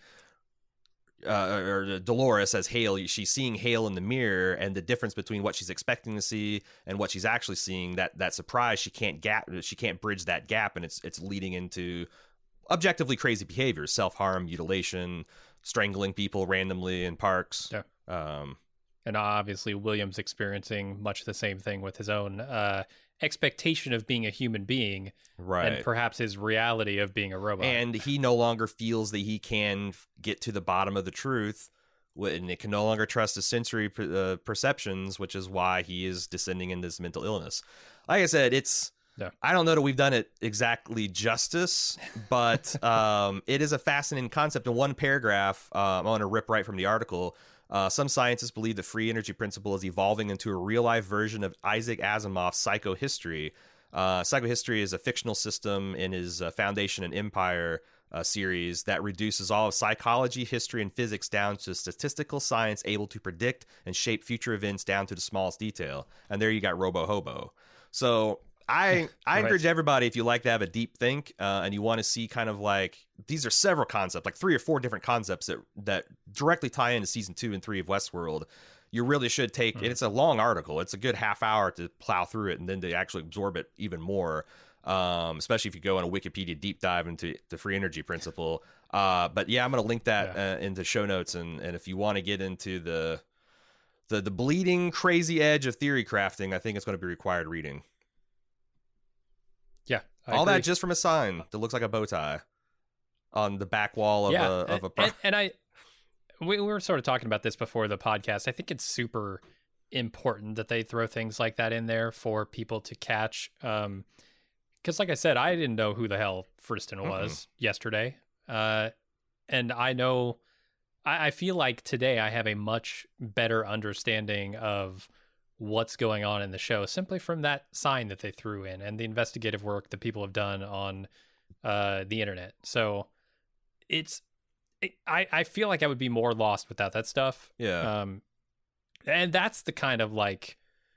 uh, or Dolores as Hale, she's seeing Hale in the mirror, and the difference between what she's expecting to see and what she's actually seeing, that, that surprise, she can't gap, she can't bridge that gap. And it's, it's leading into objectively crazy behaviors, self-harm, mutilation, strangling people randomly in parks. Yeah. Um, and obviously William's experiencing much the same thing with his own uh, expectation of being a human being, right. and perhaps his reality of being a robot. And he no longer feels that he can f- get to the bottom of the truth, and it can no longer trust his sensory per- uh, perceptions, which is why he is descending into this mental illness. Like I said, it's, Yeah. I don't know that we've done it exactly justice, but um, it is a fascinating concept. In one paragraph, uh, I'm going to rip right from the article. Uh, some scientists believe the free energy principle is evolving into a real-life version of Isaac Asimov's psychohistory. Uh, psychohistory is a fictional system in his uh, Foundation and Empire uh, series that reduces all of psychology, history, and physics down to statistical science able to predict and shape future events down to the smallest detail. And there you got Robo Hobo. So I I Right. encourage everybody, if you like to have a deep think uh, and you want to see kind of like, these are several concepts, like three or four different concepts that, that directly tie into season two and three of Westworld. You really should take, Mm. and it's a long article. It's a good half hour to plow through it and then to actually absorb it even more, um, especially if you go on a Wikipedia deep dive into the free energy principle. Uh, but yeah, I'm going to link that Yeah. uh, into show notes. And, and if you want to get into the, the, the bleeding crazy edge of theory crafting, I think it's going to be required reading. yeah, I All agree. that just from a sign that looks like a bow tie on the back wall of yeah, a of a. and, and, and I we, we were sort of talking about this before the podcast. I think it's super important that they throw things like that in there for people to catch. Um, because like I said, I didn't know who the hell Friston was yesterday. Uh, and I know, I, I feel like today I have a much better understanding of what's going on in the show simply from that sign that they threw in and the investigative work that people have done on uh, the internet. So it's, it, I, I feel like I would be more lost without that stuff. Yeah. Um, and that's the kind of like,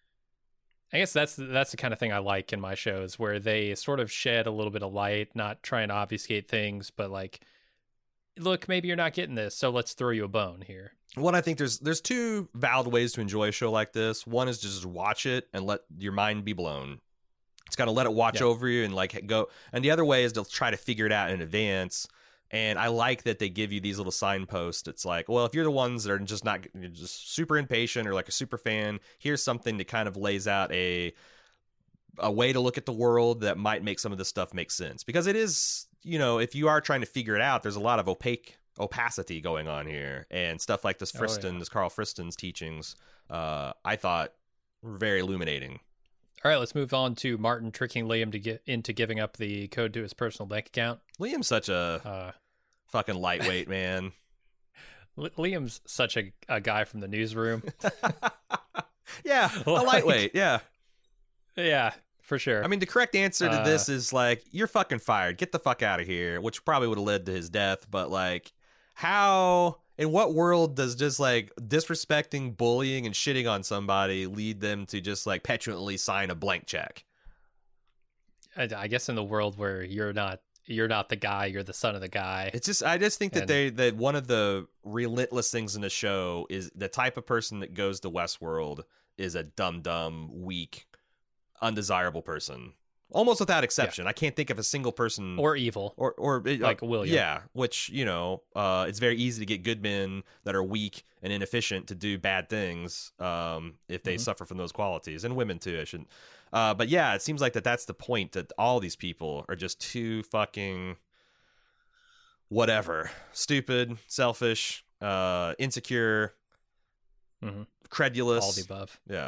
I guess that's that's the kind of thing I like in my shows, where they sort of shed a little bit of light, not trying to obfuscate things, but like, look, maybe you're not getting this, so let's throw you a bone here. One, I think there's there's two valid ways to enjoy a show like this. One is to just watch it and let your mind be blown. It's got to let it watch Yeah. over you and like go. And the other way is to try to figure it out in advance. And I like that they give you these little signposts. It's like, well, if you're the ones that are just not you're just super impatient or like a super fan, here's something that kind of lays out a a way to look at the world that might make some of this stuff make sense. Because it is, you know, if you are trying to figure it out, there's a lot of opaque opacity going on here, and stuff like this Friston, oh, yeah. this Carl Friston's teachings, uh, I thought were very illuminating. All right, let's move on to Martin tricking Liam to get into giving up the code to his personal bank account. Liam's such a uh, fucking lightweight, man. Liam's such a, a guy from the newsroom. Yeah, a lightweight, yeah. Yeah, for sure. I mean, the correct answer to uh, this is like, you're fucking fired. Get the fuck out of here, which probably would have led to his death. But like, how, in what world does just like disrespecting, bullying, and shitting on somebody lead them to just like petulantly sign a blank check? I, I guess in the world where you're not you're not the guy, you're the son of the guy. It's just, I just think that and, they that one of the relentless things in the show is the type of person that goes to Westworld is a dumb, dumb, weak, undesirable person. Almost without exception. Yeah. I can't think of a single person or evil or or like uh, William. Yeah, which, you know, uh, it's very easy to get good men that are weak and inefficient to do bad things um, if they mm-hmm. suffer from those qualities, and women too. I shouldn't. Uh, but yeah, it seems like that that's the point, that all these people are just too fucking whatever, stupid, selfish, uh, insecure, mm-hmm. credulous, all the above. Yeah.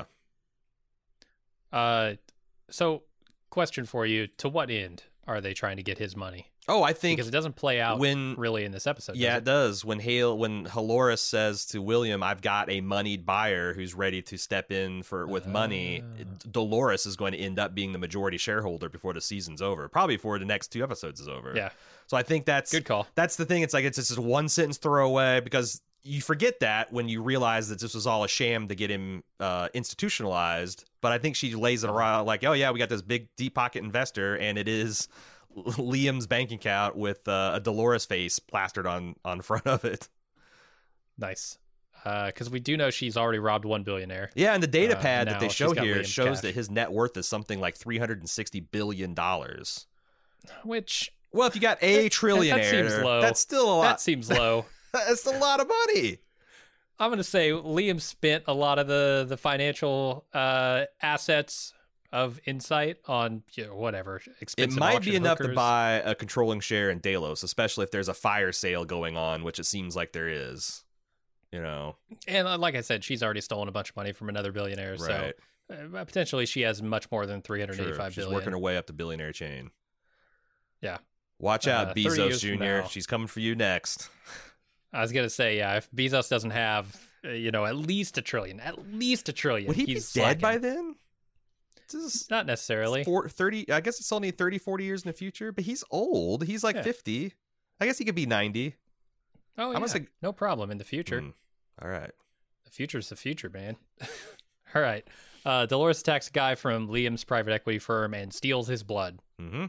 Uh, so. Question for you: to what end are they trying to get his money? Oh, I think because it doesn't play out when really in this episode. Yeah, does it? it does. When Hale, when Halloris says to William, "I've got a moneyed buyer who's ready to step in for with uh... money," Dolores is going to end up being the majority shareholder before the season's over, probably before the next two episodes is over. Yeah. So I think that's good call. That's the thing. It's like it's just a one sentence throwaway, because you forget that when you realize that this was all a sham to get him uh, institutionalized. But I think she lays it around like, oh, yeah, we got this big deep pocket investor, and it is Liam's bank account with uh, a Dolores face plastered on, on front of it. Nice. Because uh, we do know she's already robbed one billionaire. Yeah, and the data uh, pad that they show here Liam's shows cash. that his net worth is something like three hundred sixty billion dollars. Which... Well, if you got a trillionaire, that seems low. That's still a lot. That seems low. That's a lot of money. I'm going to say Liam spent a lot of the, the financial uh, assets of Insight on, you know, whatever. It might be enough hookers. to buy a controlling share in Delos, especially if there's a fire sale going on, which it seems like there is. You know, and like I said, she's already stolen a bunch of money from another billionaire, right. so uh, potentially she has much more than three hundred eighty-five sure. She's billion. working her way up the billionaire chain. Yeah. Watch out, uh, Bezos Junior She's coming for you next. I was gonna say, yeah, if Bezos doesn't have, uh, you know, at least a trillion, at least a trillion, would he he's be dead slacking. by then? This Not necessarily. Four, thirty I guess it's only thirty, forty years in the future, but he's old. He's like yeah. fifty. I guess he could be ninety. Oh, yeah. Say... No problem in the future. Mm. All right. The future's the future, man. All right. Uh, Dolores attacks a guy from Liam's private equity firm and steals his blood. Mm-hmm.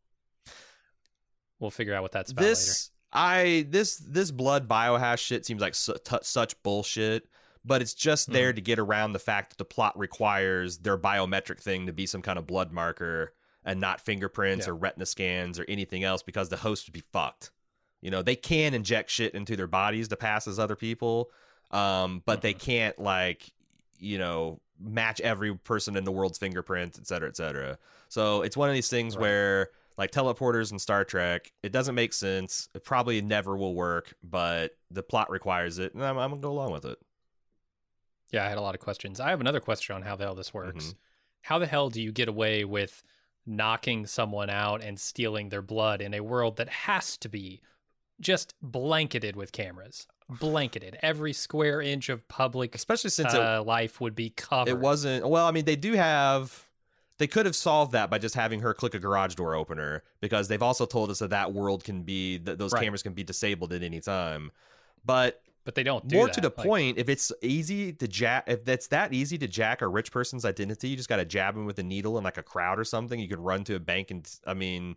We'll figure out what that's about this, later. I this this blood biohash shit seems like su- t- such bullshit, but it's just there mm. to get around the fact that the plot requires their biometric thing to be some kind of blood marker and not fingerprints yeah. or retina scans or anything else, because the host would be fucked. You know, they can inject shit into their bodies to pass as other people, um, but mm-hmm. they can't, like, you know, match every person in the world's fingerprint, et cetera, et cetera. So it's one of these things right. where, like teleporters in Star Trek, it doesn't make sense. It probably never will work, but the plot requires it, and I'm, I'm going to go along with it. Yeah, I had a lot of questions. I have another question on how the hell this works. Mm-hmm. How the hell do you get away with knocking someone out and stealing their blood in a world that has to be just blanketed with cameras? Blanketed. Every square inch of public especially since uh, it, life would be covered. It wasn't... Well, I mean, they do have... They could have solved that by just having her click a garage door opener, because they've also told us that that world can be... that those right. cameras can be disabled at any time. But... But they don't do More that. to the like, point, if it's easy to jack... If that's that easy to jack a rich person's identity, you just got to jab him with a needle in like a crowd or something. You could run to a bank and... I mean...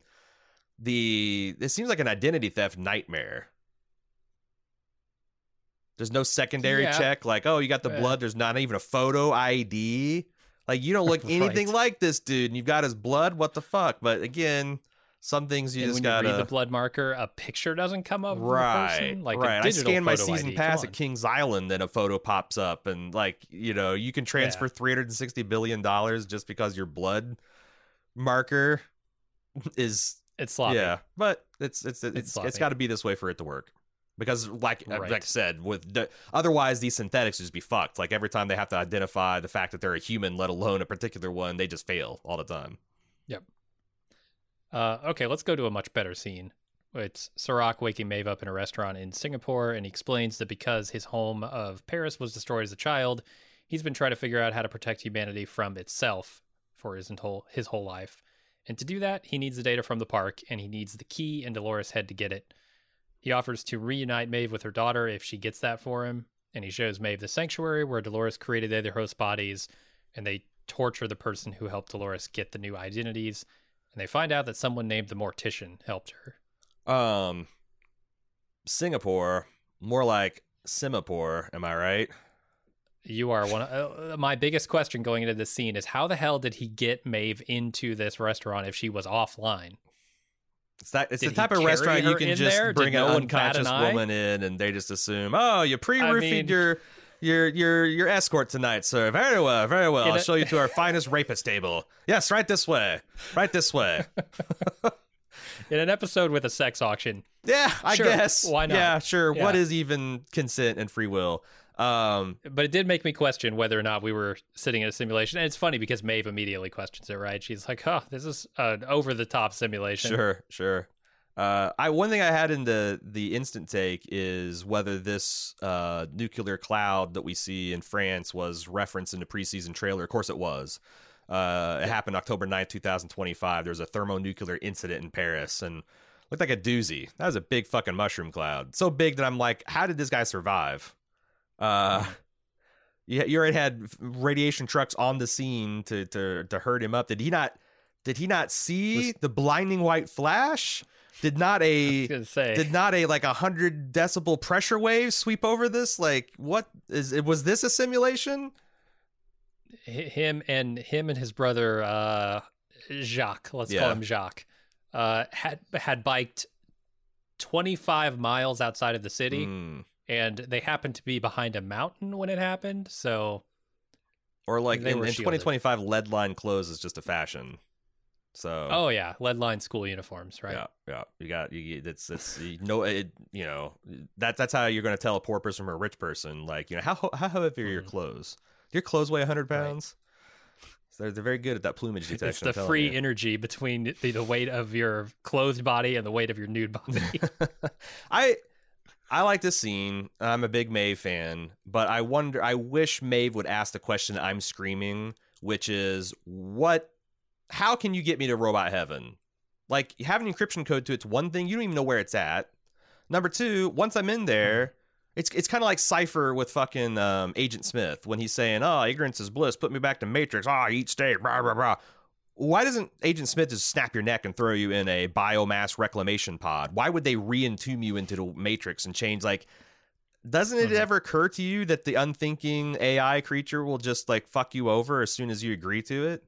the It seems like an identity theft nightmare. There's no secondary yeah. check, like, oh, you got the yeah. blood. There's not even a photo I D. Like, you don't look Right. anything like this dude, and you've got his blood. What the fuck? But again, some things you and just when gotta you read the blood marker, a picture doesn't come up. right, of the person, like right. A I digital scanned my photo season I D. pass Come at on. Kings Island, and a photo pops up, and like you know, you can transfer Yeah. three hundred and sixty billion dollars just because your blood marker is It's sloppy. yeah. But it's it's it's It's it's, sloppy. got to be this way for it to work. Because, like, Right. like I said, with the, otherwise these synthetics would just be fucked. Like every time they have to identify the fact that they're a human, let alone a particular one, they just fail all the time. Yep. Uh, okay, let's go to a much better scene. It's Serac waking Maeve up in a restaurant in Singapore, and he explains that because his home of Paris was destroyed as a child, he's been trying to figure out how to protect humanity from itself for his whole his whole life. And to do that, he needs the data from the park, and he needs the key in Dolores' head to get it. He offers to reunite Maeve with her daughter if she gets that for him, and he shows Maeve the sanctuary where Dolores created the other host bodies, and they torture the person who helped Dolores get the new identities, and they find out that someone named the Mortician helped her. Um, Singapore, more like Singapore, am I right? You are one. Of, uh, my biggest question going into this scene is how the hell did he get Maeve into this restaurant if she was offline? It's that. It's Did the he type of carry restaurant you her can in just there? Did bring no an one bat unconscious an eye? woman in, and they just assume, oh, you pre-roofied mean- your your your your escort tonight, sir. Very well, very well. In I'll a- show you to our finest rapist table. Yes, right this way, right this way. In an episode with a sex auction, Yeah, I Sure, guess. why not? Yeah, sure. What Yeah. is even consent and free will? Um, but it did make me question whether or not we were sitting in a simulation. And it's funny because Maeve immediately questions it, right? She's like, oh, this is an over-the-top simulation. Sure, sure. Uh, I one thing I had in the the instant take is whether this uh, nuclear cloud that we see in France was referenced in the preseason trailer. Of course, it was. Uh, it happened October ninth, twenty twenty-five. There was a thermonuclear incident in Paris, and looked like a doozy. That was a big fucking mushroom cloud, so big that I'm like, how did this guy survive? Uh, you you already had radiation trucks on the scene to to to hurt him up. Did he not? Did he not see the blinding white flash? Did not I a was gonna say, did not a like a hundred decibel pressure wave sweep over this? Like, what is it? Was this a simulation? h- him and him and his brother uh, Jacques, let's Yeah. call him Jacques, uh, had had biked twenty-five miles outside of the city, Mm. and they happened to be behind a mountain when it happened. So Or like They in, were in shielded. twenty twenty-five, lead line clothes is just a fashion. So oh yeah, lead line school uniforms, right? yeah, yeah, you got you. It's it's you know it, you know that that's how you're going to tell a poor person from a rich person. Like, you know, how how heavy are your Mhm. clothes? Do your clothes weigh one hundred Right. pounds? So they're they're very good at that plumage detection. It's the I'm telling free you. energy between the, the weight of your clothed body and the weight of your nude body. I I like this scene. I'm a big Maeve fan, but I wonder. I wish Maeve would ask the question I'm screaming, which is what. How can you get me to robot heaven? Like, having encryption code to it's one thing. You don't even know where it's at. Number two, once I'm in there, it's it's kind of like Cypher with fucking um, Agent Smith when he's saying, "Oh, ignorance is bliss. Put me back to Matrix. Ah, oh, eat steak." Blah blah blah. Why doesn't Agent Smith just snap your neck and throw you in a biomass reclamation pod? Why would they re-entomb you into the Matrix and change? Like, doesn't it Mhm. ever occur to you that the unthinking A I creature will just like fuck you over as soon as you agree to it?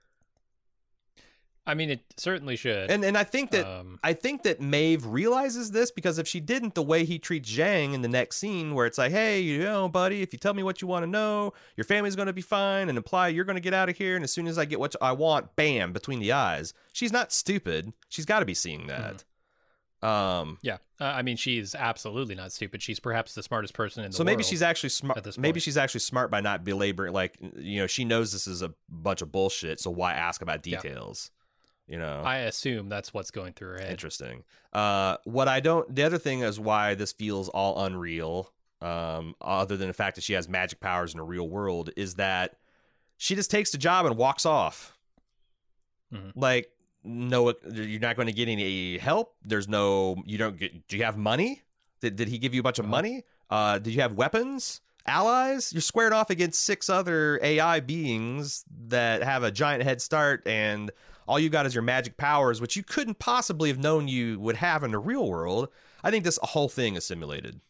I mean, it certainly should. And and I think that um, I think that Maeve realizes this, because if she didn't, the way he treats Zhang in the next scene, where it's like, hey, you know, buddy, if you tell me what you want to know, your family's going to be fine, and imply you're going to get out of here, and as soon as I get what I want, bam, between the eyes. She's not stupid. She's got to be seeing that. Um, yeah, uh, I mean, she's absolutely not stupid. She's perhaps the smartest person in the so world. maybe she's actually smart. at this Maybe point. she's actually smart by not belaboring. Like, you know, she knows this is a bunch of bullshit. So why ask about Yeah. details? You know, I assume that's what's going through her head. interesting. Uh, what I don't. The other thing is why this feels all unreal. Um, other than the fact that she has magic powers in the real world, is that she just takes the job and walks off. Mhm. Like, no, you're not going to get any help. There's no. You don't get. Do you have money? Did Did he give you a bunch of Uh-huh. money? Uh, did you have weapons? Allies? You're squared off against six other A I beings that have a giant head start, and all you got is your magic powers, which you couldn't possibly have known you would have in the real world. I think this whole thing is simulated.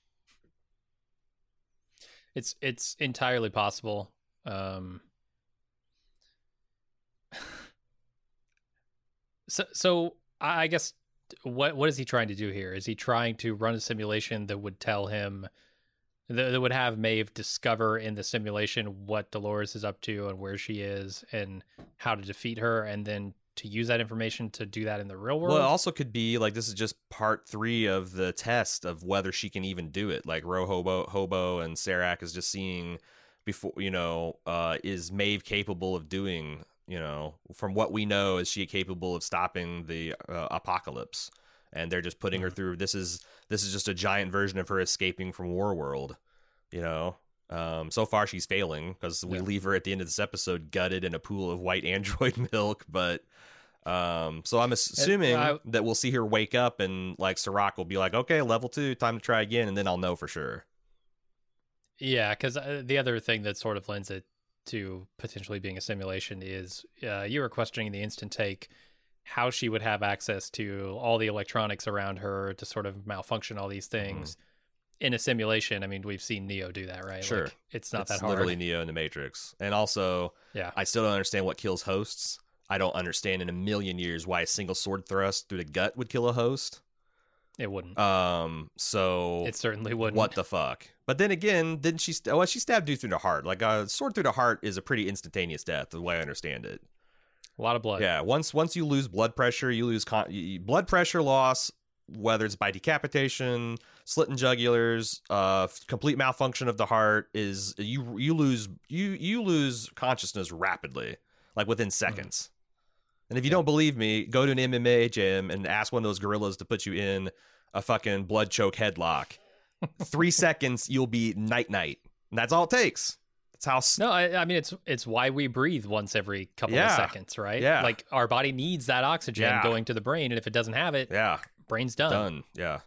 It's it's entirely possible. Um, So, so I guess what what is he trying to do here? Is he trying to run a simulation that would tell him that, that would have Maeve discover in the simulation what Dolores is up to and where she is and how to defeat her, and then to use that information to do that in the real world? Well, it also could be like this is just part three of the test of whether she can even do it. Like Ro Hobo, Hobo and Serac is just seeing before, you know, uh, is Maeve capable of doing, you know, from what we know, is she capable of stopping the uh, apocalypse? And they're just putting mm-hmm. her through. This is this is just a giant version of her escaping from Warworld, you know. Um, so far, she's failing because we yeah. leave her at the end of this episode gutted in a pool of white android milk. But um, so I'm assuming it, I, that we'll see her wake up and like Serac will be like, okay, level two, time to try again. And then I'll know for sure. Yeah, because uh, the other thing that sort of lends it to potentially being a simulation is uh, you were questioning the instant take, how she would have access to all the electronics around her to sort of malfunction all these things. Mm-hmm. In a simulation, I mean, we've seen Neo do that, right? Sure. Like, it's not it's that hard. Literally Neo in the Matrix. And also, yeah. I still don't understand what kills hosts. I don't understand in a million years why a single sword thrust through the gut would kill a host. It wouldn't. Um. So it certainly wouldn't. What the fuck? But then again, didn't she? St- well, she stabbed dude through the heart. Like a sword through the heart is a pretty instantaneous death, the way I understand it. A lot of blood. Yeah. Once once you lose blood pressure, you lose con- blood pressure loss. Whether it's by decapitation, slit in jugulars, uh, complete malfunction of the heart, is you you lose you you lose consciousness rapidly, like within seconds. Mm-hmm. And if you yeah. don't believe me, go to an M M A gym and ask one of those gorillas to put you in a fucking blood choke headlock. Three seconds, you'll be night night, and that's all it takes. That's how. No, I, I mean it's it's why we breathe once every couple yeah. of seconds, right? Yeah, like our body needs that oxygen yeah. going to the brain, and if it doesn't have it, yeah. brain's done. Done, yeah.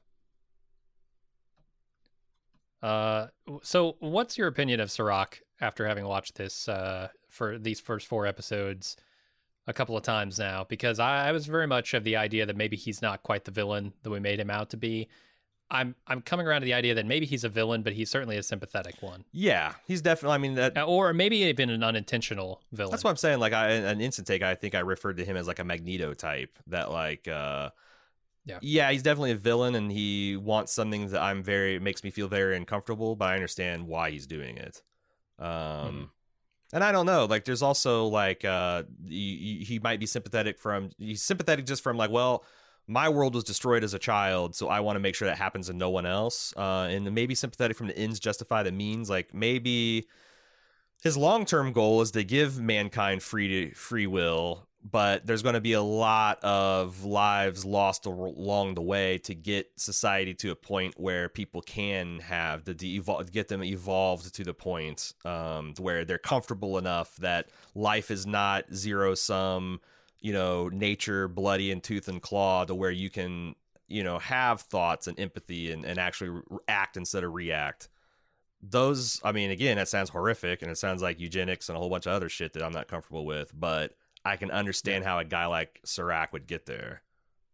Uh, so what's your opinion of Serac after having watched this uh, for these first four episodes a couple of times now? Because I, I was very much of the idea that maybe he's not quite the villain that we made him out to be. I'm I'm coming around to the idea that maybe he's a villain, but he's certainly a sympathetic one. Yeah, he's definitely. I mean that, or maybe even an unintentional villain. That's what I'm saying. Like I, an instant take, I think I referred to him as like a Magneto type. That like. Uh, Yeah. yeah, he's definitely a villain, and he wants something that I'm very makes me feel very uncomfortable. But I understand why he's doing it. Um, mm-hmm. And I don't know. Like, there's also like uh, he, he might be sympathetic from he's sympathetic just from like, well, my world was destroyed as a child, so I want to make sure that happens to no one else. Uh, and maybe sympathetic from the ends justify the means. Like maybe his long term goal is to give mankind free free will. But there's going to be a lot of lives lost along the way to get society to a point where people can have the de- get them evolved to the point um, where they're comfortable enough that life is not zero sum, you know, nature, bloody and tooth and claw, to where you can, you know, have thoughts and empathy and, and actually act instead of react. Those, I mean, again, that sounds horrific and it sounds like eugenics and a whole bunch of other shit that I'm not comfortable with, but I can understand how a guy like Serac would get there.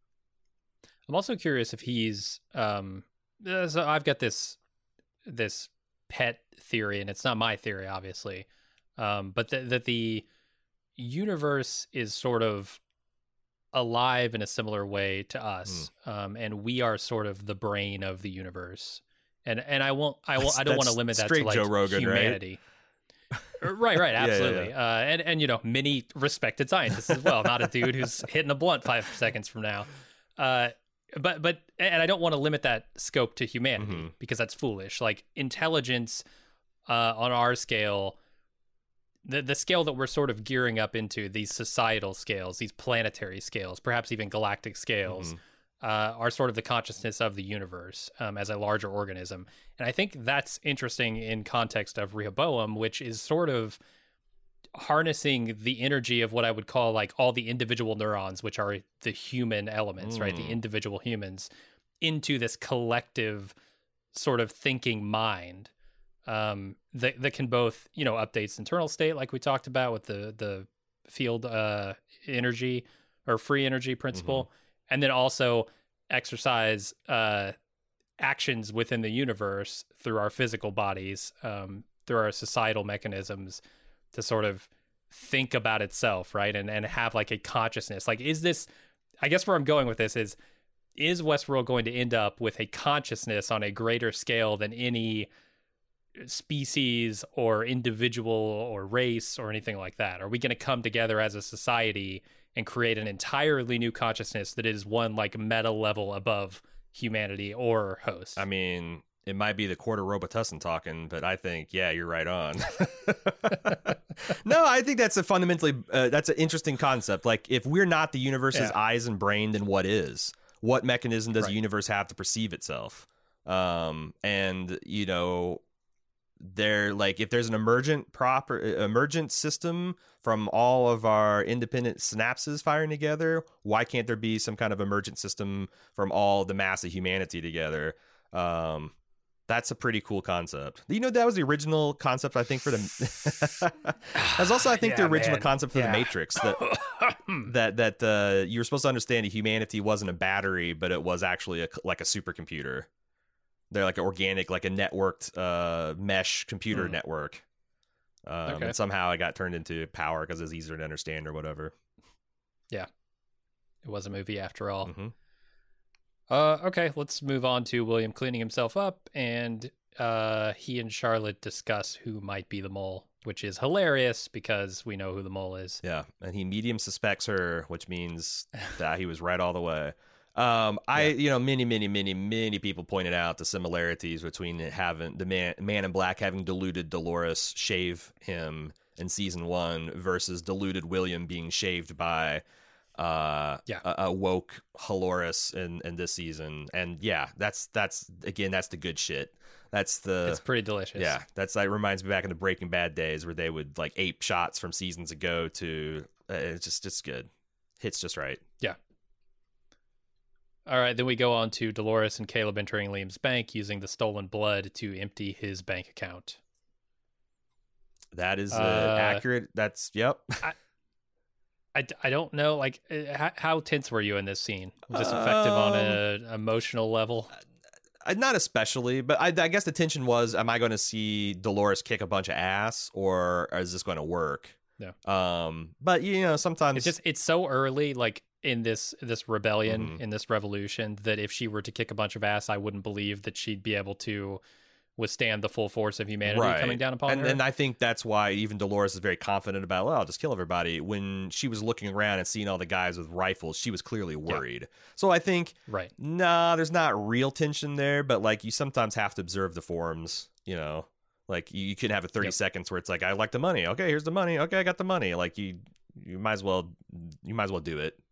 I'm also curious if he's um so I've got this this pet theory, and it's not my theory obviously, um but th- that the universe is sort of alive in a similar way to us, mm. um and we are sort of the brain of the universe, and and I won't I won't I don't want to limit that to like Joe Rogan, humanity, right? Right, right, absolutely. yeah, yeah. Uh, and, and, you know, many respected scientists as well, not a dude who's hitting a blunt five seconds from now. Uh, but, but, and I don't want to limit that scope to humanity, mm-hmm. because that's foolish. Like, intelligence uh, on our scale, the, the scale that we're sort of gearing up into, these societal scales, these planetary scales, perhaps even galactic scales, mm-hmm. Uh, are sort of the consciousness of the universe um, as a larger organism. And I think that's interesting in context of Rehoboam, which is sort of harnessing the energy of what I would call like all the individual neurons, which are the human elements, mm. right? The individual humans, into this collective sort of thinking mind um, that, that can both, you know, update its internal state, like we talked about with the, the field uh, energy or free energy principle. Mm-hmm. And then also exercise uh, actions within the universe through our physical bodies, um, through our societal mechanisms to sort of think about itself, right? And and have like a consciousness. Like, is this, I guess where I'm going with this is, is Westworld going to end up with a consciousness on a greater scale than any species or individual or race or anything like that? Are we going to come together as a society and create an entirely new consciousness that is one like meta level above humanity or host? I mean, it might be the quarter Robitussin talking, but I think, yeah, you're right on. No, I think that's a fundamentally, uh, that's an interesting concept. Like, if we're not the universe's Yeah. eyes and brain, then what is? What mechanism does Right. the universe have to perceive itself? Um, and, you know, there, like, if there's an emergent proper emergent system from all of our independent synapses firing together, why can't there be some kind of emergent system from all the mass of humanity together? Um, that's a pretty cool concept. You know, that was the original concept, I think, for the. That's also, I think, Yeah, the original man. concept for Yeah. the Matrix. That that that uh, you were supposed to understand that humanity wasn't a battery, but it was actually a, like a supercomputer. They're like an organic, like a networked uh, mesh computer Hmm. network. Um, Okay. And somehow it got turned into power because it's easier to understand or whatever. It was a movie after all. Mhm. Uh, okay, let's move on to William cleaning himself up, and uh, he and Charlotte discuss who might be the mole, which is hilarious because we know who the mole is. Yeah, and he medium suspects her, which means that he was right all the way. Um, I, Yeah. you know, many, many, many, many people pointed out the similarities between having the man, man in black having deluded Dolores shave him in season one versus deluded William being shaved by uh, Yeah. a, a woke Dolores in, in this season. And yeah, that's that's again, that's the good shit. That's the It's pretty delicious. yeah, that's that reminds me back in the Breaking Bad days where they would like ape shots from seasons ago to uh, it's just it's good, hits just right. All right, then we go on to Dolores and Caleb entering Liam's bank using the stolen blood to empty his bank account. That is uh, Uh, accurate. That's yep. I, I don't know, like, uh, how, how tense were you in this scene? Was this effective on an emotional level? Uh, Not especially, but I, I guess the tension was: am I going to see Dolores kick a bunch of ass, or is this going to work? No. Um, but you know, sometimes It's just, it's so early, like, in this this rebellion, Mhm. in this revolution, that if she were to kick a bunch of ass, I wouldn't believe that she'd be able to withstand the full force of humanity coming down upon and, her. And I think that's why even Dolores is very confident about, well, I'll just kill everybody. When she was looking around and seeing all the guys with rifles, she was clearly worried. So I think, Right. nah, there's not real tension there, but like you sometimes have to observe the forums, you know? Like you, you can have a thirty Yep. seconds where it's like, I like the money. Okay, here's the money. Okay, I got the money. Like you, you might as well, you might as well do it.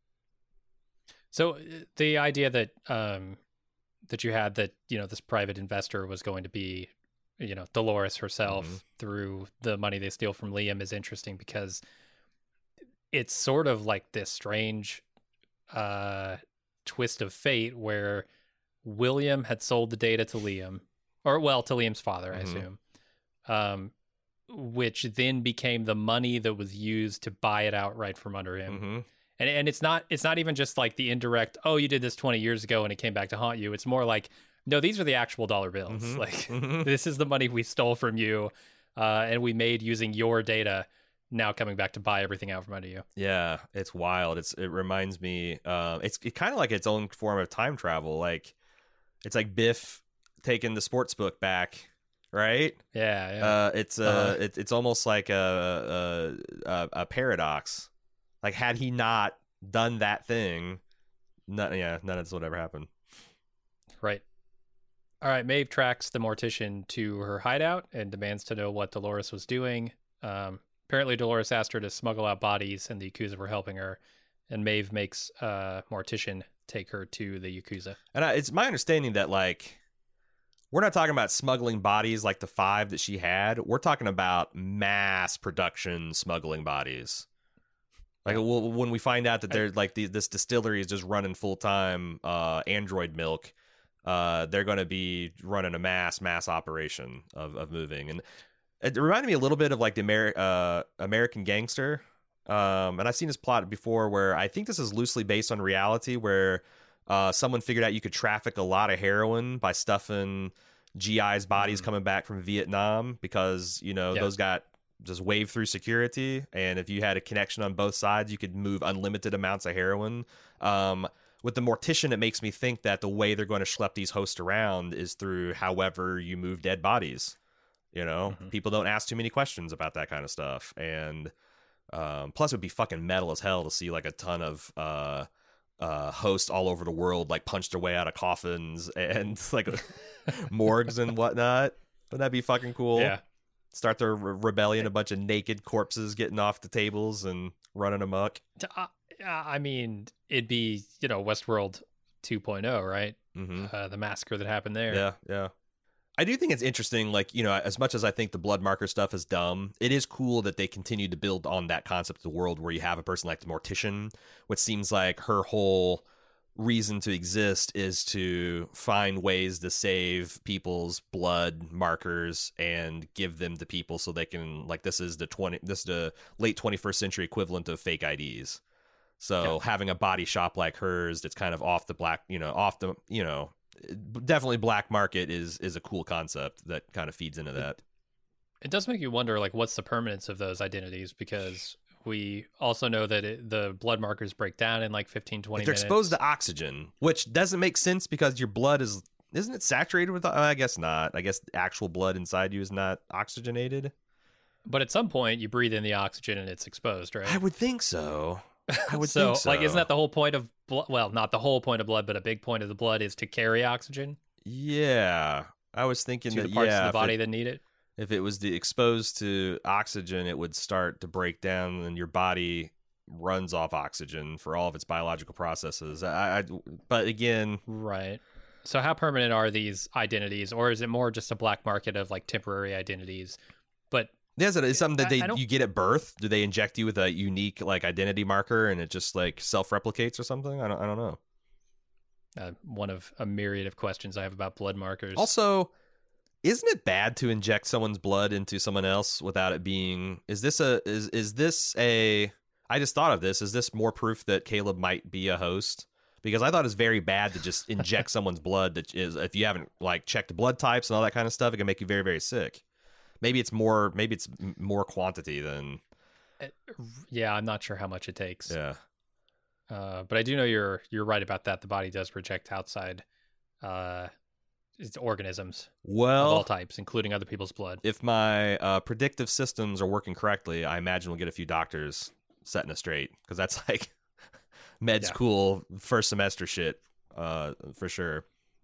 So uh, the idea that um that you had that, you know, this private investor was going to be, you know, Dolores herself Mhm. through the money they steal from Liam is interesting because it's sort of like this strange uh twist of fate where William had sold the data to Liam, or well, to Liam's father, I Mhm. assume. Um which then became the money that was used to buy it outright from under him. Mm-hmm. And and it's not it's not even just like the indirect, oh, you did this twenty years ago and it came back to haunt you. It's more like, no, these are the actual dollar bills. Mhm. Like Mhm. this is the money we stole from you, uh, and we made using your data, now coming back to buy everything out from under you. Yeah, it's wild. It's it reminds me. Uh, it's it kind of like its own form of time travel. Like it's like Biff taking the sports book back, right? Yeah, yeah. Uh, it's uh, Uh-huh. it, it's almost like a, a a a paradox. Like had he not done that thing, none, yeah, none of this would ever happen. Right. All right, Maeve tracks the mortician to her hideout and demands to know what Dolores was doing. Um, apparently, Dolores asked her to smuggle out bodies, and the Yakuza were helping her. And Maeve makes uh, mortician take her to the Yakuza. And I, it's my understanding that like we're not talking about smuggling bodies like the five that she had. We're talking about mass production smuggling bodies. Like we'll, when we find out that there's like the, this distillery is just running full time uh, Android milk, uh, they're going to be running a mass mass operation of, of moving. And it reminded me a little bit of like the Amer- uh, American Gangster. Um, and I've seen this plot before where I think this is loosely based on reality, where uh, someone figured out you could traffic a lot of heroin by stuffing G Is' bodies Mm. coming back from Vietnam because, you know, Yeah. those got just wave through security, and if you had a connection on both sides, you could move unlimited amounts of heroin. Um, with the Mortician, it makes me think that the way they're going to schlep these hosts around is through however you move dead bodies. You know, mm-hmm. people don't ask too many questions about that kind of stuff, and um, plus it would be fucking metal as hell to see like a ton of uh, uh, hosts all over the world like punch their way out of coffins and like morgues and whatnot. Wouldn't that be fucking cool? Yeah. Start their re- rebellion, a bunch of naked corpses getting off the tables and running amok. Uh, I mean, it'd be, you know, Westworld two point oh, right? Mm-hmm. Uh, the massacre that happened there. Yeah, yeah. I do think it's interesting, like, you know, as much as I think the blood marker stuff is dumb, it is cool that they continue to build on that concept of the world where you have a person like the Mortician, which seems like her whole reason to exist is to find ways to save people's blood markers and give them to people so they can, like, this is the twenty this is the late twenty-first century equivalent of fake I Ds. So yeah. having a body shop like hers that's kind of off the black, you know, off the, you know, definitely black market is is a cool concept that kind of feeds into that. It does make you wonder, like, what's the permanence of those identities, because we also know that it, the blood markers break down in like fifteen, twenty they're minutes. Exposed to oxygen, which doesn't make sense because your blood is, isn't it saturated with, I guess not. I guess actual blood inside you is not oxygenated. But at some point you breathe in the oxygen and it's exposed, right? I would think so. I would so, think so. Like, isn't that the whole point of blood? Well, not the whole point of blood, but a big point of the blood is to carry oxygen. Yeah. I was thinking to that, the parts yeah, of the body it, that need it. If it was the exposed to oxygen, it would start to break down and your body runs off oxygen for all of its biological processes. I, I but again, right. So how permanent are these identities, or is it more just a black market of like temporary identities? But yeah, is it is something that they I, I you get at birth? Do they inject you with a unique like identity marker and it just like self replicates or something? I don't I don't know. Uh, one of a myriad of questions I have about blood markers. Also, isn't it bad to inject someone's blood into someone else without it being? Is this a is is this a? I just thought of this. Is this more proof that Caleb might be a host? Because I thought it's very bad to just inject someone's blood. That is, if you haven't like checked blood types and all that kind of stuff, it can make you very very sick. Maybe it's more. Maybe it's more quantity than. Yeah, I'm not sure how much it takes. Yeah. Uh, but I do know you're you're right about that. The body does reject outside uh, its organisms well, of all types, including other people's blood. If my uh, predictive systems are working correctly, I imagine we'll get a few doctors setting us straight, because that's like med yeah. school first semester shit uh, for sure.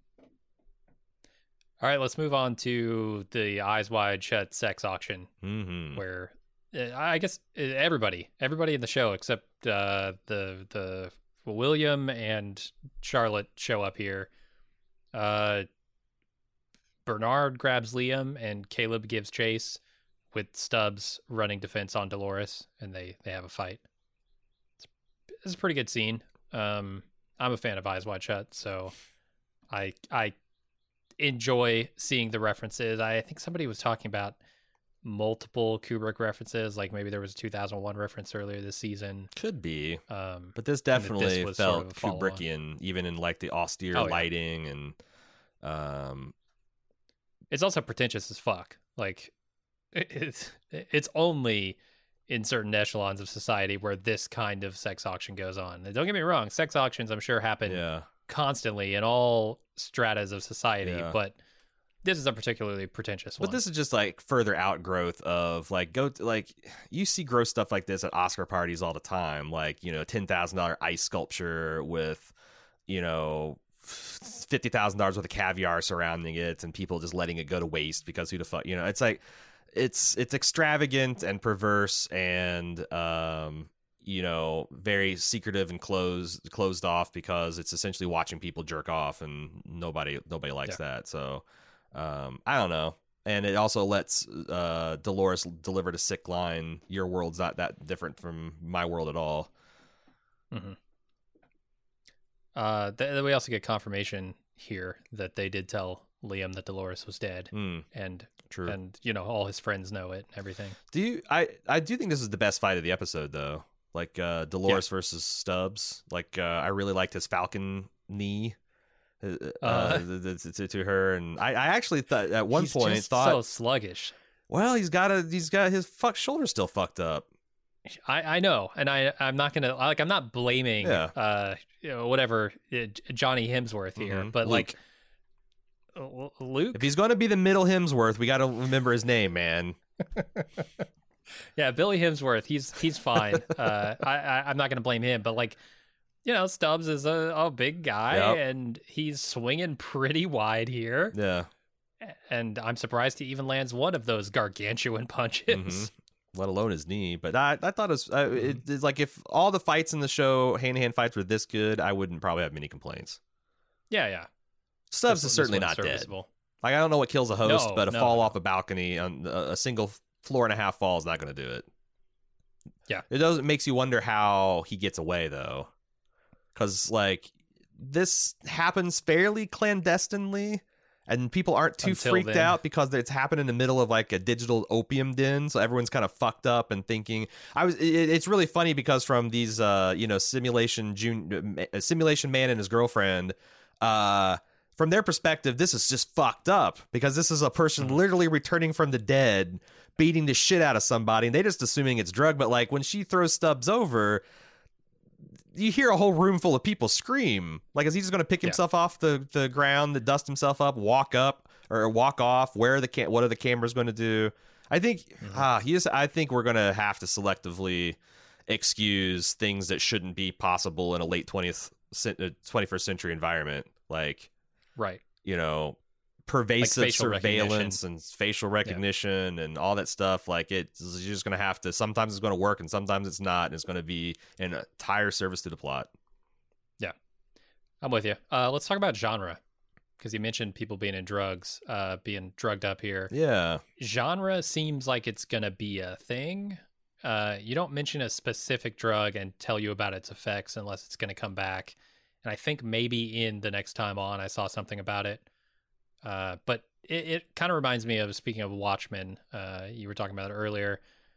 All right, let's move on to the Eyes Wide Shut sex auction, mm-hmm. where uh, I guess everybody, everybody in the show except uh, the the William and Charlotte show up here. Uh, Bernard grabs Liam, and Caleb gives chase, with Stubbs running defense on Dolores, and they they have a fight. It's, it's a pretty good scene. Um, I'm a fan of Eyes Wide Shut, so I I. enjoy seeing the references. I think somebody was talking about multiple Kubrick references, like maybe there was a two thousand one reference earlier this season. Could be. Um, but this definitely this felt sort of Kubrickian, even in like the austere oh, yeah. lighting, and um, it's also pretentious as fuck. Like it, it's it's only in certain echelons of society where this kind of sex auction goes on. And don't get me wrong, sex auctions I'm sure happen yeah. constantly in all stratas of society, yeah. but this is a particularly pretentious one. But this is just like further outgrowth of like go to, like you see gross stuff like this at Oscar parties all the time, like, you know, ten thousand dollar ice sculpture with, you know, fifty thousand dollars worth of caviar surrounding it, and people just letting it go to waste because who the fuck, you know, it's like it's it's extravagant and perverse and um you know, very secretive and closed closed off, because it's essentially watching people jerk off, and nobody nobody likes yeah. that. So um, I don't know. And it also lets uh, Dolores deliver the sick line, "Your world's not that different from my world at all." Mm-hmm. Uh, th- we also get confirmation here that they did tell Liam that Dolores was dead, mm, and true. and you know all his friends know it and everything. Do you? I I do think this is the best fight of the episode, though. Like uh, Dolores yeah. versus Stubbs. Like uh, I really liked his falcon knee uh, uh, to, to, to her, and I, I actually thought at one he's point just thought so sluggish. Well, he's got a he's got his fuck shoulder still fucked up. I, I know, and I I'm not gonna like I'm not blaming Yeah. uh you know, whatever uh, Johnny Hemsworth here, Mhm. but Luke. like uh, Luke. If he's going to be the middle Hemsworth, we got to remember his name, man. Yeah, Billy Hemsworth, he's he's fine. uh, I, I I'm not gonna blame him, but like, you know, Stubbs is a, a big guy, Yep. and he's swinging pretty wide here, Yeah. and I'm surprised he even lands one of those gargantuan punches. Mhm. Let alone his knee. But I, I thought it was uh, it, it's like if all the fights in the show, hand to hand fights, were this good, I wouldn't probably have many complaints. Yeah, yeah. Stubbs This- is certainly this one's not dead. serviceable. Like I don't know what kills a host, No, but a no, fall no. off a balcony on a, a single floor and a half fall is not going to do it. Yeah. It does. It makes you wonder how he gets away though, because like this happens fairly clandestinely, and people aren't too Until freaked then. out because it's happened in the middle of like a digital opium den, so everyone's kind of fucked up and thinking. I was. It, it's really funny because from these, uh, you know, simulation June, uh, simulation man and his girlfriend, uh. From their perspective, this is just fucked up because this is a person Mm-hmm. literally returning from the dead, beating the shit out of somebody, and they just assuming it's drug. But like when she throws Stubbs over, you hear a whole room full of people scream. Like, is he just going to pick Yeah. himself off the, the ground, to dust himself up, walk up or walk off? Where are the cam- what are the cameras going to do? I think Mm-hmm. ah, he is. I think we're going to have to selectively excuse things that shouldn't be possible in a late twentieth, twenty-first century environment, like. Right. You know, pervasive facial surveillance and facial recognition and all that stuff. Like it's you're just gonna have to. Sometimes it's going to work, and sometimes it's not. And it's going to be an entire service to the plot. Yeah, I'm with you. Uh, let's talk about genre, because you mentioned people being in drugs, uh, being drugged up here. Yeah, Genre seems like it's gonna be a thing. Uh, you don't mention a specific drug and tell you about its effects unless it's gonna come back. And I think maybe in the next time on, I saw something about it. Uh, but it, it kind of reminds me of, speaking of Watchmen, uh, you were talking about it earlier,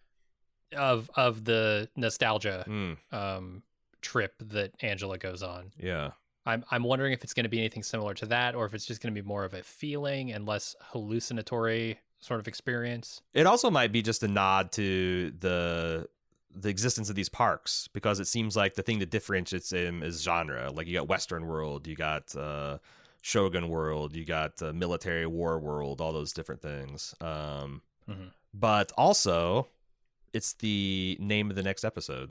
of of the nostalgia mm, um, trip that Angela goes on. yeah. I'm I'm wondering if it's going to be anything similar to that, or if it's just going to be more of a feeling and less hallucinatory sort of experience. It also might be just a nod to the the existence of these parks, because it seems like the thing that differentiates them is genre. Like you got Western World, you got uh, Shogun World, you got uh, Military War World, all those different things. Um, Mhm. But also, it's the name of the next episode.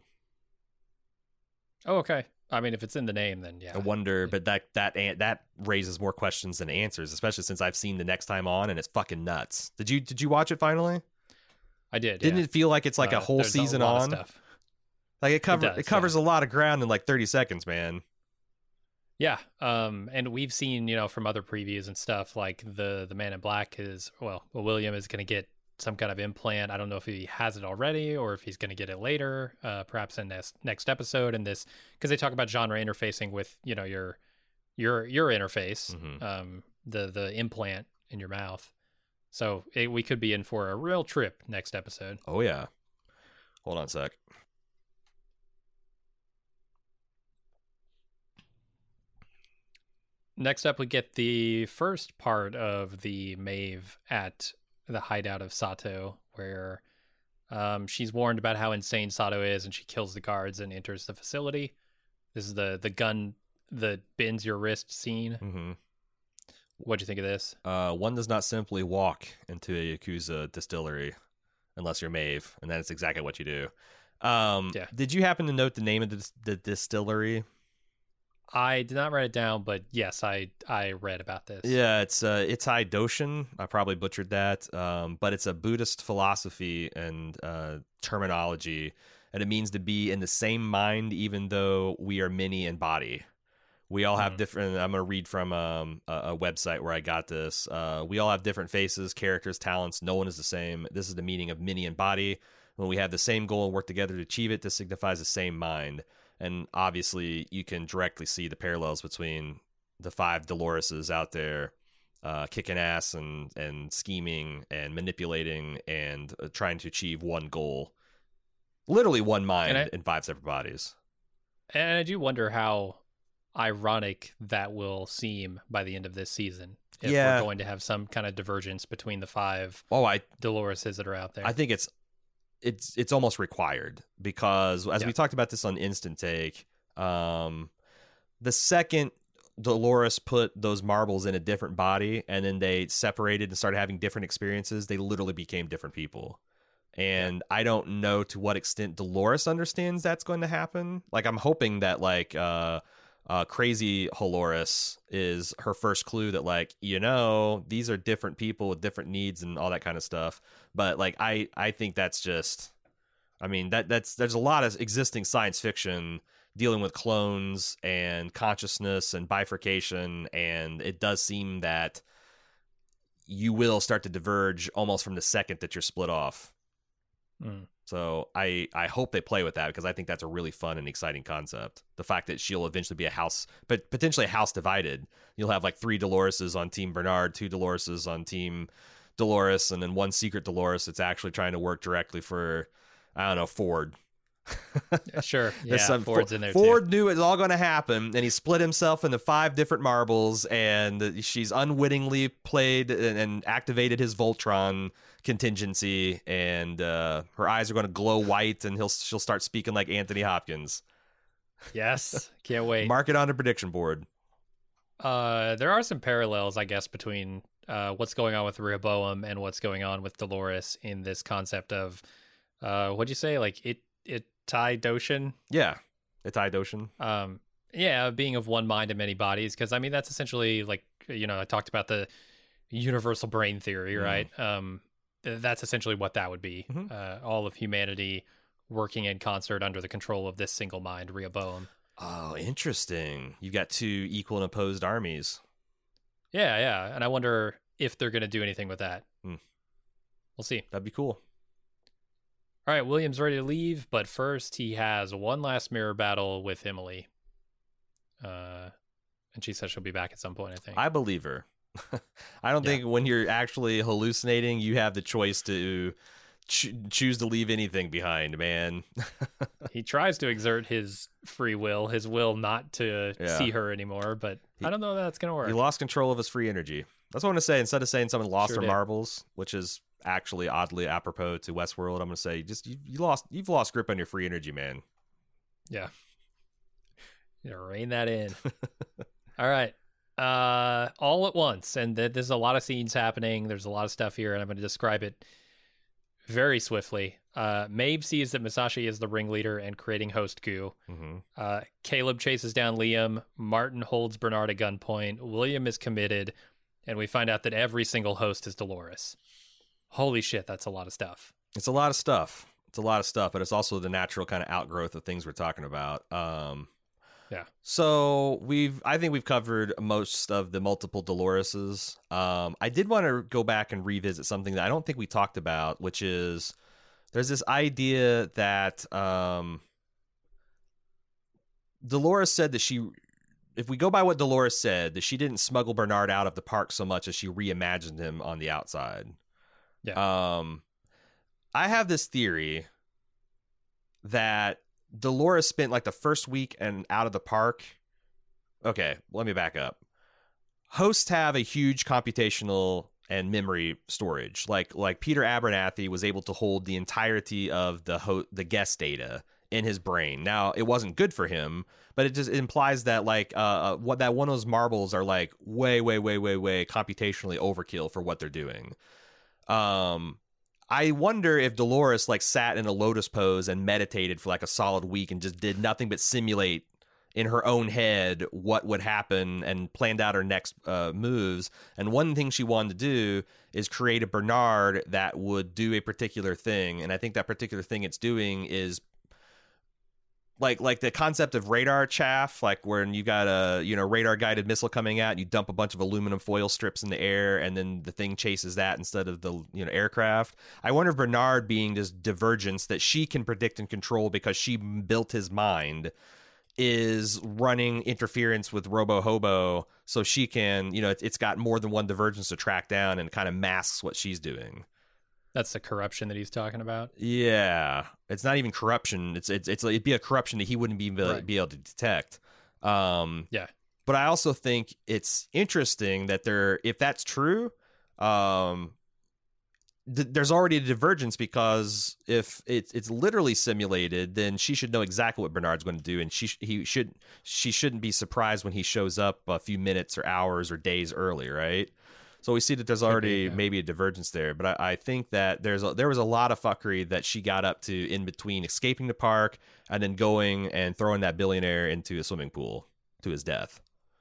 Oh, okay. I mean, if it's in the name, then yeah. I wonder, but that that an- that raises more questions than answers, especially since I've seen the next time on, and it's fucking nuts. Did you did you watch it finally? I did. Didn't yeah. it feel like it's like Uh, a whole there's season a lot on? Of stuff. Like it covers does, it covers yeah. a lot of ground in like thirty seconds, man. Yeah, um, and we've seen, you know, from other previews and stuff, like the the Man in Black is, well, William is going to get some kind of implant. I don't know if he has it already or if he's going to get it later, uh, perhaps in this next episode. And this, because they talk about genre interfacing with, you know, your your your interface, Mhm. um, the the implant in your mouth. So it, we could be in for a real trip next episode. Oh yeah. Hold on a sec. Next up, we get the first part of the Maeve at the hideout of Sato, where um, she's warned about how insane Sato is, and she kills the guards and enters the facility. This is the the gun that bends your wrist scene. Mm-hmm. What'd you think of this? Uh, one does not simply walk into a Yakuza distillery unless you're Maeve, and that's exactly what you do. Um, Yeah. Did you happen to note the name of the, the distillery? I did not write it down, but yes, I I read about this. Yeah, it's uh, it's Doshin. I probably butchered that, um, but it's a Buddhist philosophy and uh, terminology, and it means to be in the same mind, even though we are many in body. We all have Mhm. different. I'm going to read from um, a, a website where I got this. Uh, we all have different faces, characters, talents. No one is the same. This is the meaning of many in body. When we have the same goal and work together to achieve it, this signifies the same mind. And obviously, you can directly see the parallels between the five Doloreses out there uh, kicking ass and, and scheming and manipulating and uh, trying to achieve one goal. Literally one mind And I- in five separate bodies. And I do wonder how ironic that will seem by the end of this season. if Yeah. we're going to have some kind of divergence between the five Oh, I Doloreses that are out there. I think it's it's it's almost required because as Yeah. we talked about this on Instant Take, um, the second Dolores put those marbles in a different body and then they separated and started having different experiences, they literally became different people. And yeah. I don't know to what extent Dolores understands that's going to happen. Like, I'm hoping that like uh, uh, crazy Dolores is her first clue that like, you know, these are different people with different needs and all that kind of stuff. But like, I, I think that's just, I mean, that that's there's a lot of existing science fiction dealing with clones and consciousness and bifurcation. And it does seem that you will start to diverge almost from the second that you're split off. Mm. So I, I hope they play with that because I think that's a really fun and exciting concept. The fact that she'll eventually be a house, but potentially a house divided. You'll have like three Doloreses on Team Bernard, two Doloreses on Team Dolores, and then one secret Dolores that's actually trying to work directly for, I don't know, Ford. Sure. Yeah, some, Ford's in there Ford too. knew it was all going to happen, and he split himself into five different marbles, and she's unwittingly played and, and activated his Voltron contingency, and uh, her eyes are going to glow white, and he'll she'll start speaking like Anthony Hopkins. Yes, can't wait. Mark it on the prediction board. Uh, there are some parallels, I guess, between uh, what's going on with Rehoboam and what's going on with Dolores in this concept of, uh, what'd you say, like it it Tai Doshin? Yeah, Itai Doshin. Um, yeah, being of one mind in many bodies, because I mean that's essentially like, you know, I talked about the universal brain theory, right? Mm. Um, th- that's essentially what that would be. Mm-hmm. Uh, all of humanity working in concert under the control of this single mind, Rehoboam. Oh, interesting. You've got two equal and opposed armies. Yeah, yeah. And I wonder if they're going to do anything with that. Hmm. We'll see. That'd be cool. All right, William's ready to leave, but first he has one last mirror battle with Emily. Uh, and she says she'll be back at some point, I think. I believe her. I don't yeah. think when you're actually hallucinating, you have the choice to ch- choose to leave anything behind, man. He tries to exert his free will, his will not to yeah. see her anymore, but he, I don't know that that's going to work. He lost control of his free energy. That's what I'm going to say. Instead of saying someone lost sure their did. marbles, which is actually oddly apropos to Westworld, I'm going to say just you, you lost you've lost grip on your free energy, man. Yeah. You know, rein that in. All right. Uh, all at once. And th- there's a lot of scenes happening. There's a lot of stuff here, and I'm going to describe it very swiftly. Uh, Maeve sees that Musashi is the ringleader and creating host goo. Mm-hmm. Uh, Caleb chases down Liam. Martin holds Bernard at gunpoint. William is committed. And we find out that every single host is Dolores. Holy shit, that's a lot of stuff. It's a lot of stuff. It's a lot of stuff, but it's also the natural kind of outgrowth of things we're talking about. Um, yeah. So we've, I think we've covered most of the multiple Doloreses. Um, I did want to go back and revisit something that I don't think we talked about, which is there's this idea that um, Dolores said that she, if we go by what Dolores said, that she didn't smuggle Bernard out of the park so much as she reimagined him on the outside. Yeah. Um, I have this theory that Dolores spent like the first week and out of the park. Okay, let me back up. Hosts have a huge computational and memory storage. Like like Peter Abernathy was able to hold the entirety of the ho- the guest data in his brain. Now, it wasn't good for him, but it just implies that like uh what that one of those marbles are like way way way way way computationally overkill for what they're doing. Um I wonder if Dolores like sat in a lotus pose and meditated for like a solid week and just did nothing but simulate in her own head what would happen and planned out her next uh, moves. And one thing she wanted to do is create a Bernard that would do a particular thing. And I think that particular thing it's doing is like like the concept of radar chaff, like when you got a you know radar guided missile coming out, you dump a bunch of aluminum foil strips in the air, and then the thing chases that instead of the you know aircraft. I wonder if Bernard being this divergence that she can predict and control because she built his mind is running interference with Robo Hobo, so she can you know it, it's got more than one divergence to track down and kind of masks what she's doing. That's the corruption that he's talking about. Yeah, it's not even corruption. It's it's it's it'd be a corruption that he wouldn't be able, right. be able to detect. Um, yeah, But I also think it's interesting that there, if that's true, um, th- there's already a divergence, because if it's it's literally simulated, then she should know exactly what Bernard's going to do, and she sh- he should she shouldn't be surprised when he shows up a few minutes or hours or days early, right? So we see that there's already be, yeah. maybe a divergence there, but I, I think that there's a, there was a lot of fuckery that she got up to in between escaping the park and then going and throwing that billionaire into a swimming pool to his death.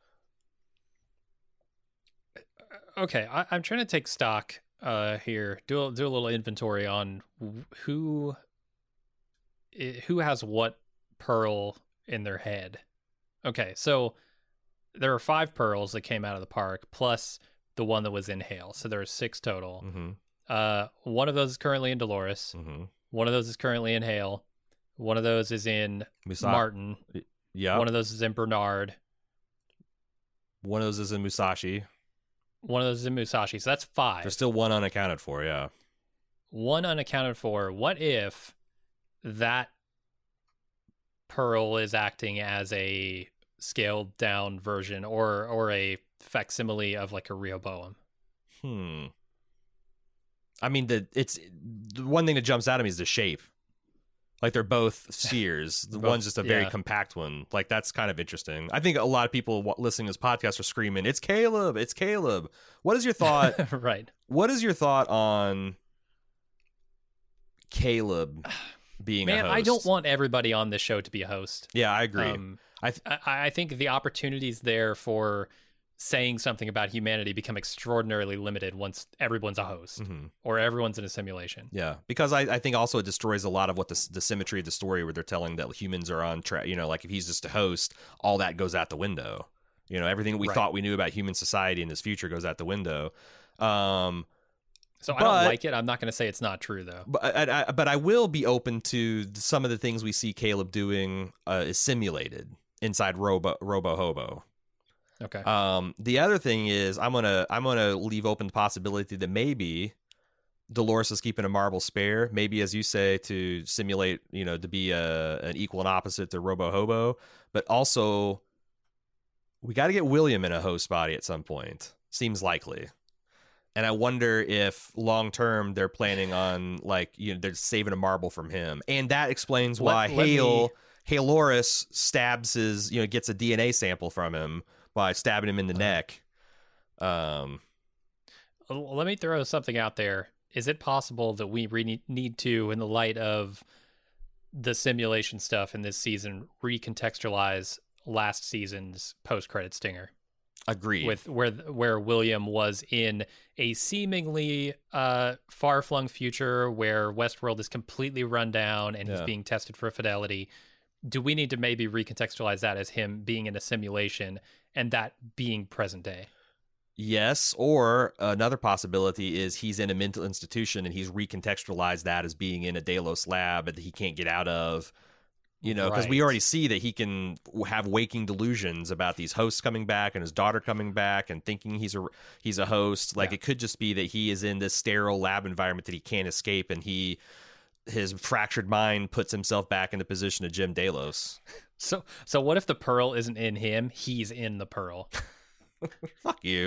Okay, I, I'm trying to take stock uh, here. Do a, do a little inventory on who who has what pearl in their head. Okay, so there are five pearls that came out of the park, plus the one that was in Hale. So there are six total. Mm-hmm. Uh, one of those is currently in Dolores. Mm-hmm. One of those is currently in Hale. One of those is in Musa- Martin. Yeah. One of those is in Bernard. One of those is in Musashi. One of those is in Musashi. So that's five. There's still one unaccounted for, yeah. One unaccounted for. What if that pearl is acting as a scaled down version or or a facsimile of like a Rehoboam? Hmm. I mean, the it's the one thing that jumps out at me is the shape. Like they're both spheres. The both, one's just a very yeah. compact one. Like that's kind of interesting. I think a lot of people listening to this podcast are screaming, "It's Caleb! It's Caleb!" What is your thought? Right. What is your thought on Caleb being Man, a host? I don't want everybody on this show to be a host. Yeah, I agree. Um, I, th- I I think the opportunities there for saying something about humanity become extraordinarily limited once everyone's a host mm-hmm. or everyone's in a simulation. Yeah, because I, I think also it destroys a lot of what the, the symmetry of the story where they're telling that humans are on track. You know, like if he's just a host, all that goes out the window. You know, everything we right. thought we knew about human society in this future goes out the window. Um, so but, I don't like it. I'm not going to say it's not true, though. But I, I, but I will be open to some of the things we see Caleb doing uh, is simulated inside Robo Robo Hobo. Okay. Um, the other thing is I'm gonna I'm gonna leave open the possibility that maybe Dolores is keeping a marble spare, maybe as you say, to simulate, you know, to be a an equal and opposite to Robo Hobo, but also we got to get William in a host body at some point. Seems likely. And I wonder if long term they're planning on, like, you know, they're saving a marble from him, and that explains why let, let Hale me... Haloris stabs his, you know, gets a D N A sample from him by stabbing him in the neck. Um, Let me throw something out there. Is it possible that we re- need to, in the light of the simulation stuff in this season, recontextualize last season's post-credit stinger? Agreed. With where where William was in a seemingly uh, far-flung future where Westworld is completely run down and yeah. he's being tested for fidelity. Do we need to maybe recontextualize that as him being in a simulation and that being present day? Yes, or another possibility is he's in a mental institution and he's recontextualized that as being in a Delos lab that he can't get out of. You know, because right. we already see that he can have waking delusions about these hosts coming back and his daughter coming back and thinking he's a he's a host. Like yeah. it could just be that he is in this sterile lab environment that he can't escape, and he his fractured mind puts himself back in the position of Jim Delos. So, so what if the pearl isn't in him? He's in the pearl. Fuck you.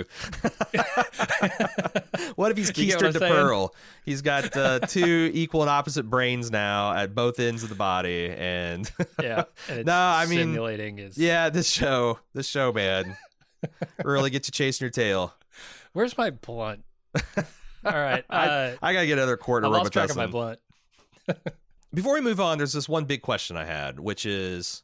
What if he's keistered to saying? Pearl? He's got uh, two equal and opposite brains now at both ends of the body, and yeah, and it's no, I mean, simulating is yeah. This show, this show, man, really gets you chasing your tail. Where's my blunt? All right, uh, I, I gotta get another quart of I lost track of Robitussin. my blunt. Before we move on, there's this one big question I had, which is,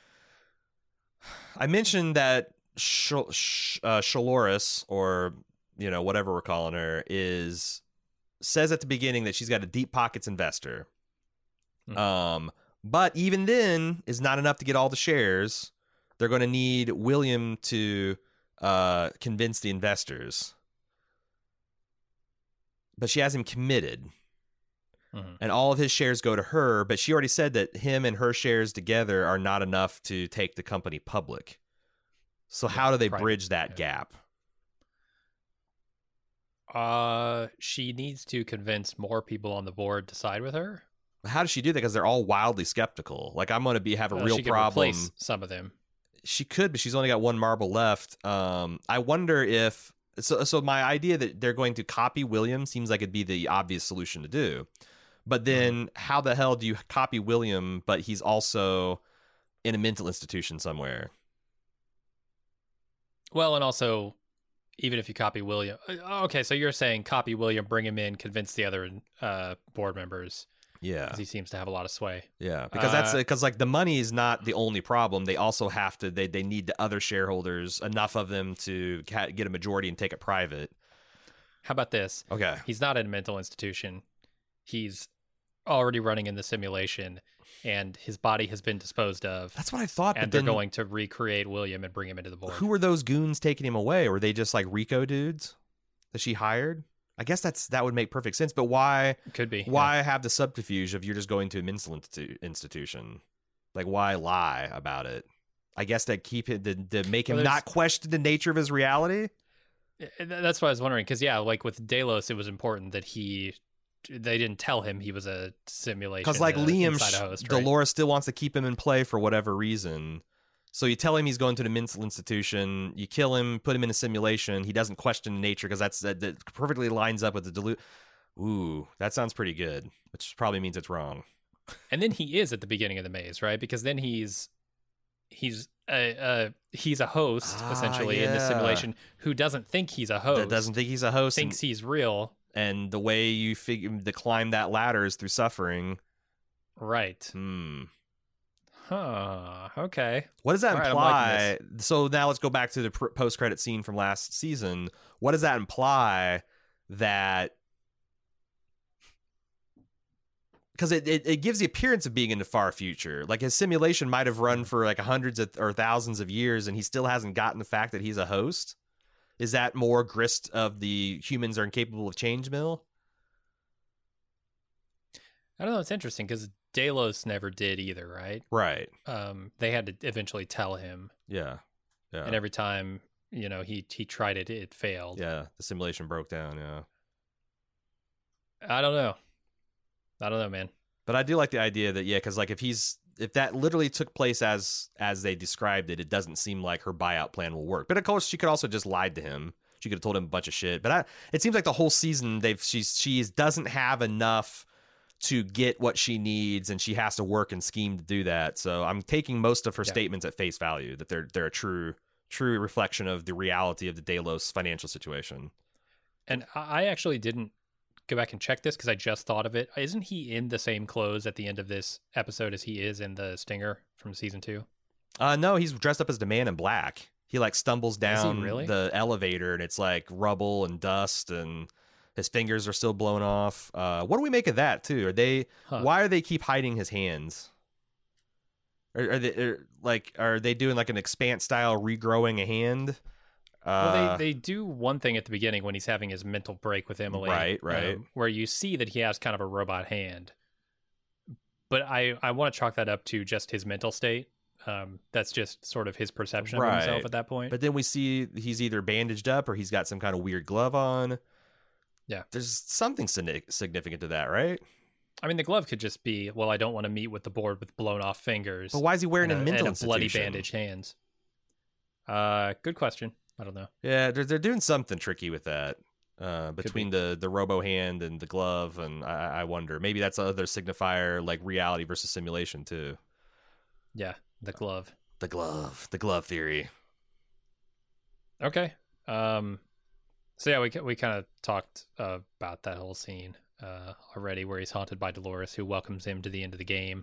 I mentioned that Sh- Sh- uh, Shaloris, or you know whatever we're calling her, is says at the beginning that she's got a deep pockets investor. Mm-hmm. Um, but even then, is not enough to get all the shares. They're going to need William to uh, convince the investors. But she has him committed. Mm-hmm. And all of his shares go to her, but she already said that him and her shares together are not enough to take the company public. So how do they Private, bridge that yeah. gap? Uh, she needs to convince more people on the board to side with her. How does she do that? Because they're all wildly skeptical. Like, I'm going to be have a well, real she can problem. Replace some of them. she could, but she's only got one marble left. Um, I wonder if so. So my idea that they're going to copy William seems like it'd be the obvious solution to do. But then, how the hell do you copy William? But he's also in a mental institution somewhere. Well, and also, even if you copy William, okay, so you're saying copy William, bring him in, convince the other uh, board members. Yeah, because he seems to have a lot of sway. Yeah, because uh, that's because like the money is not the only problem. They also have to. They they need the other shareholders, enough of them to get a majority and take it private. How about this? Okay, he's not in a mental institution. He's already running in the simulation, and his body has been disposed of. That's what I thought. And but they're then, going to recreate William and bring him into the board. Who were those goons taking him away? Were they just like Rico dudes that she hired? I guess that's that would make perfect sense. But why? Could be. Why yeah. have the subterfuge of you're just going to a mental institu- institution? Like, why lie about it? I guess that keep it to, to make him well, not question the nature of his reality. That's what I was wondering. Because yeah, like with Delos, it was important that he. They didn't tell him he was a simulation. Because like uh, Liam, host, right? Dolores still wants to keep him in play for whatever reason. So you tell him he's going to the mental institution. You kill him, put him in a simulation. He doesn't question nature because that's that, that perfectly lines up with the delusion. Ooh, that sounds pretty good, which probably means it's wrong. And then he is at the beginning of the maze, right? Because then he's he's a uh, he's a host ah, essentially yeah. in the simulation who doesn't think he's a host. That doesn't think he's a host. Thinks and, he's real. And the way you figure to climb that ladder is through suffering. Right. Hmm. Huh. Okay. What does that All imply? right, so now let's go back to the pr- post-credit scene from last season. What does that imply that? Because it, it, it gives the appearance of being in the far future. Like his simulation might have run for like hundreds of, or thousands of years, and he still hasn't gotten the fact that he's a host. Is that more grist of the humans are incapable of change mill? I don't know. It's interesting because Delos never did either, right? Right. Um, they had to eventually tell him. Yeah. Yeah. And every time, you know, he he tried it, it failed. Yeah. The simulation broke down. Yeah. I don't know. I don't know, man. But I do like the idea that, yeah, because like if he's if that literally took place as as they described it, it doesn't seem like her buyout plan will work. But of course, she could also just lied to him. She could have told him a bunch of shit. But I, it seems like the whole season they've she's she doesn't have enough to get what she needs, and she has to work and scheme to do that. So I'm taking most of her yeah. statements at face value that they're they're a true true reflection of the reality of the Delos financial situation. And I actually didn't go back and check this because I just thought of it. Isn't he in the same clothes at the end of this episode as he is in the Stinger from season two? Uh, no, he's dressed up as the Man in Black. He like stumbles down really? the elevator, and it's like rubble and dust, and his fingers are still blown off. Uh, what do we make of that too? Are they? Huh. Why are they keep hiding his hands? Are, are they are, like? Are they doing like an Expanse style regrowing a hand? Well, Uh, they, they do one thing at the beginning when he's having his mental break with Emily. Right, right. um, where you see that he has kind of a robot hand. But I, I want to chalk that up to just his mental state. Um, that's just sort of his perception Right. of himself at that point. But then we see he's either bandaged up or he's got some kind of weird glove on. Yeah. There's something signi- significant to that, right? I mean, the glove could just be, well, I don't want to meet with the board with blown off fingers. But why is he wearing and a, a, mental and a bloody institution? bandaged hands? Uh, good question. I don't know. Yeah, they're they're doing something tricky with that. Uh, between the the robo hand and the glove, and I, I wonder maybe that's another signifier, like reality versus simulation too. Yeah, the glove. The glove, the glove theory. Okay. Um. So yeah, we we kind of talked uh, about that whole scene uh, already, where he's haunted by Dolores, who welcomes him to the end of the game,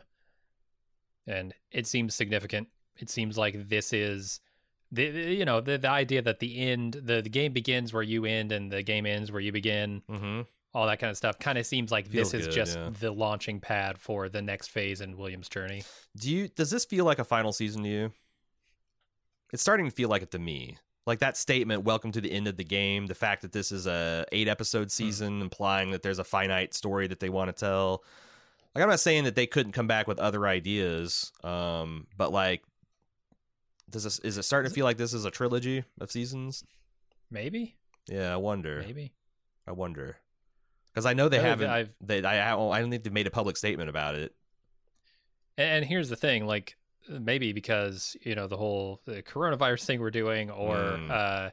and it seems significant. It seems like this is. The, the, you know, the the idea that the end, the, the game begins where you end and the game ends where you begin, Mm-hmm. all that kind of stuff kind of seems like Feels this is good, just yeah. the launching pad for the next phase in William's journey. Do you? Does this feel like a final season to you? It's starting to feel like it to me. Like that statement, "Welcome to the end of the game." The fact that this is a eight episode season, mm. implying that there's a finite story that they want to tell. Like I'm not saying that they couldn't come back with other ideas, um, but like. Does this, is it starting to feel like this is a trilogy of seasons? Maybe. Yeah, I wonder. Maybe. I wonder. Because I know they I've- haven't. I've- They, I, I don't think they've made a public statement about it. And, and here's the thing: like maybe because, you know, the whole the coronavirus thing we're doing, or Mm. uh,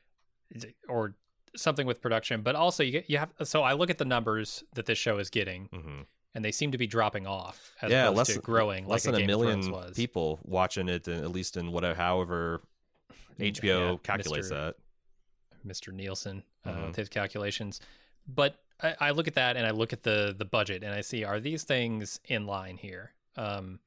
or something with production. But also, you get, you have. So I look at the numbers that this show is getting, Mhm. and they seem to be dropping off as Yeah, opposed less to than- growing. Less like than a, a Game of Thrones million was. people watching it, at least in whatever, however H B O Yeah, calculates Mister that. Mister Nielsen uh, Mhm. with his calculations. But I, I look at that and I look at the the budget and I see, are these things in line here? Um,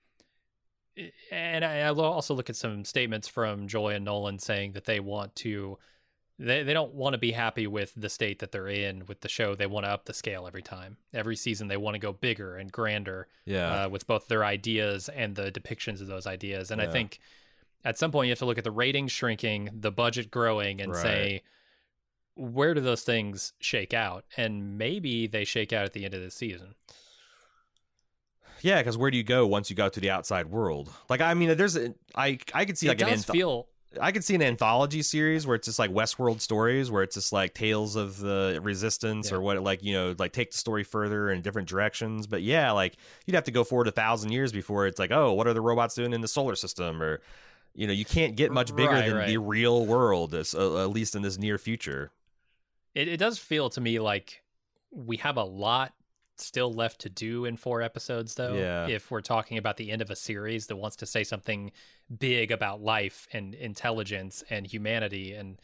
and I, I lo- also look at some statements from Joy and Nolan saying that they want to, they, they don't want to be happy with the state that they're in with the show. They want to up the scale every time. Every season they want to go bigger and grander Yeah. uh, with both their ideas and the depictions of those ideas. And I Yeah. think at some point you have to look at the ratings shrinking, the budget growing, and Right. say, where do those things shake out? And maybe they shake out at the end of the season. Yeah, because where do you go once you go to the outside world? Like, I mean, there's a, I I could see like it an does anth- feel I could see an anthology series where it's just like Westworld stories, where it's just like tales of the resistance Yeah. or what, like, you know, like take the story further in different directions. But yeah, like you'd have to go forward a thousand years before it's like, oh, what are the robots doing in the solar system? Or, you know, you can't get much bigger Right, than right. the real world, as- uh, at least in this near future. it, it does feel to me like we have a lot still left to do in four episodes, though. Yeah. If we're talking about the end of a series that wants to say something big about life and intelligence and humanity, and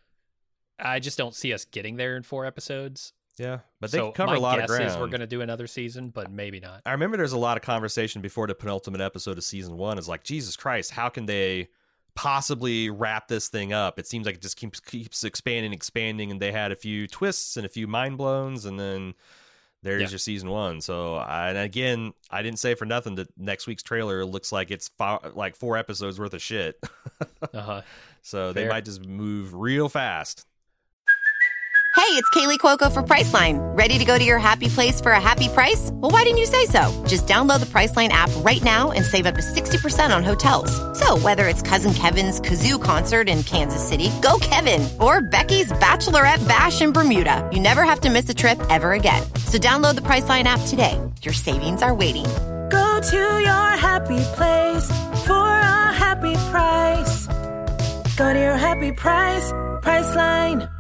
I just don't see us getting there in four episodes. Yeah, but they so cover my a lot guess of ground. is we're going to do another season, but maybe not. I remember there's a lot of conversation before the penultimate episode of season one. Is like, Jesus Christ, how can they possibly wrap this thing up? It seems like it just keeps keeps expanding, expanding, and they had a few twists and a few mind blowns, and then there's Yeah. your season one. So, I, and again, I didn't say for nothing that next week's trailer looks like it's fo- like four episodes worth of shit. Uh-huh. So they Fair. might just move real fast. Hey, it's Kaylee Cuoco for Priceline. Ready to go to your happy place for a happy price? Well, why didn't you say so? Just download the Priceline app right now and save up to sixty percent on hotels. So whether it's Cousin Kevin's Kazoo Concert in Kansas City, go Kevin, or Becky's Bachelorette Bash in Bermuda, you never have to miss a trip ever again. So download the Priceline app today. Your savings are waiting. Go to your happy place for a happy price. Go to your happy price, Priceline.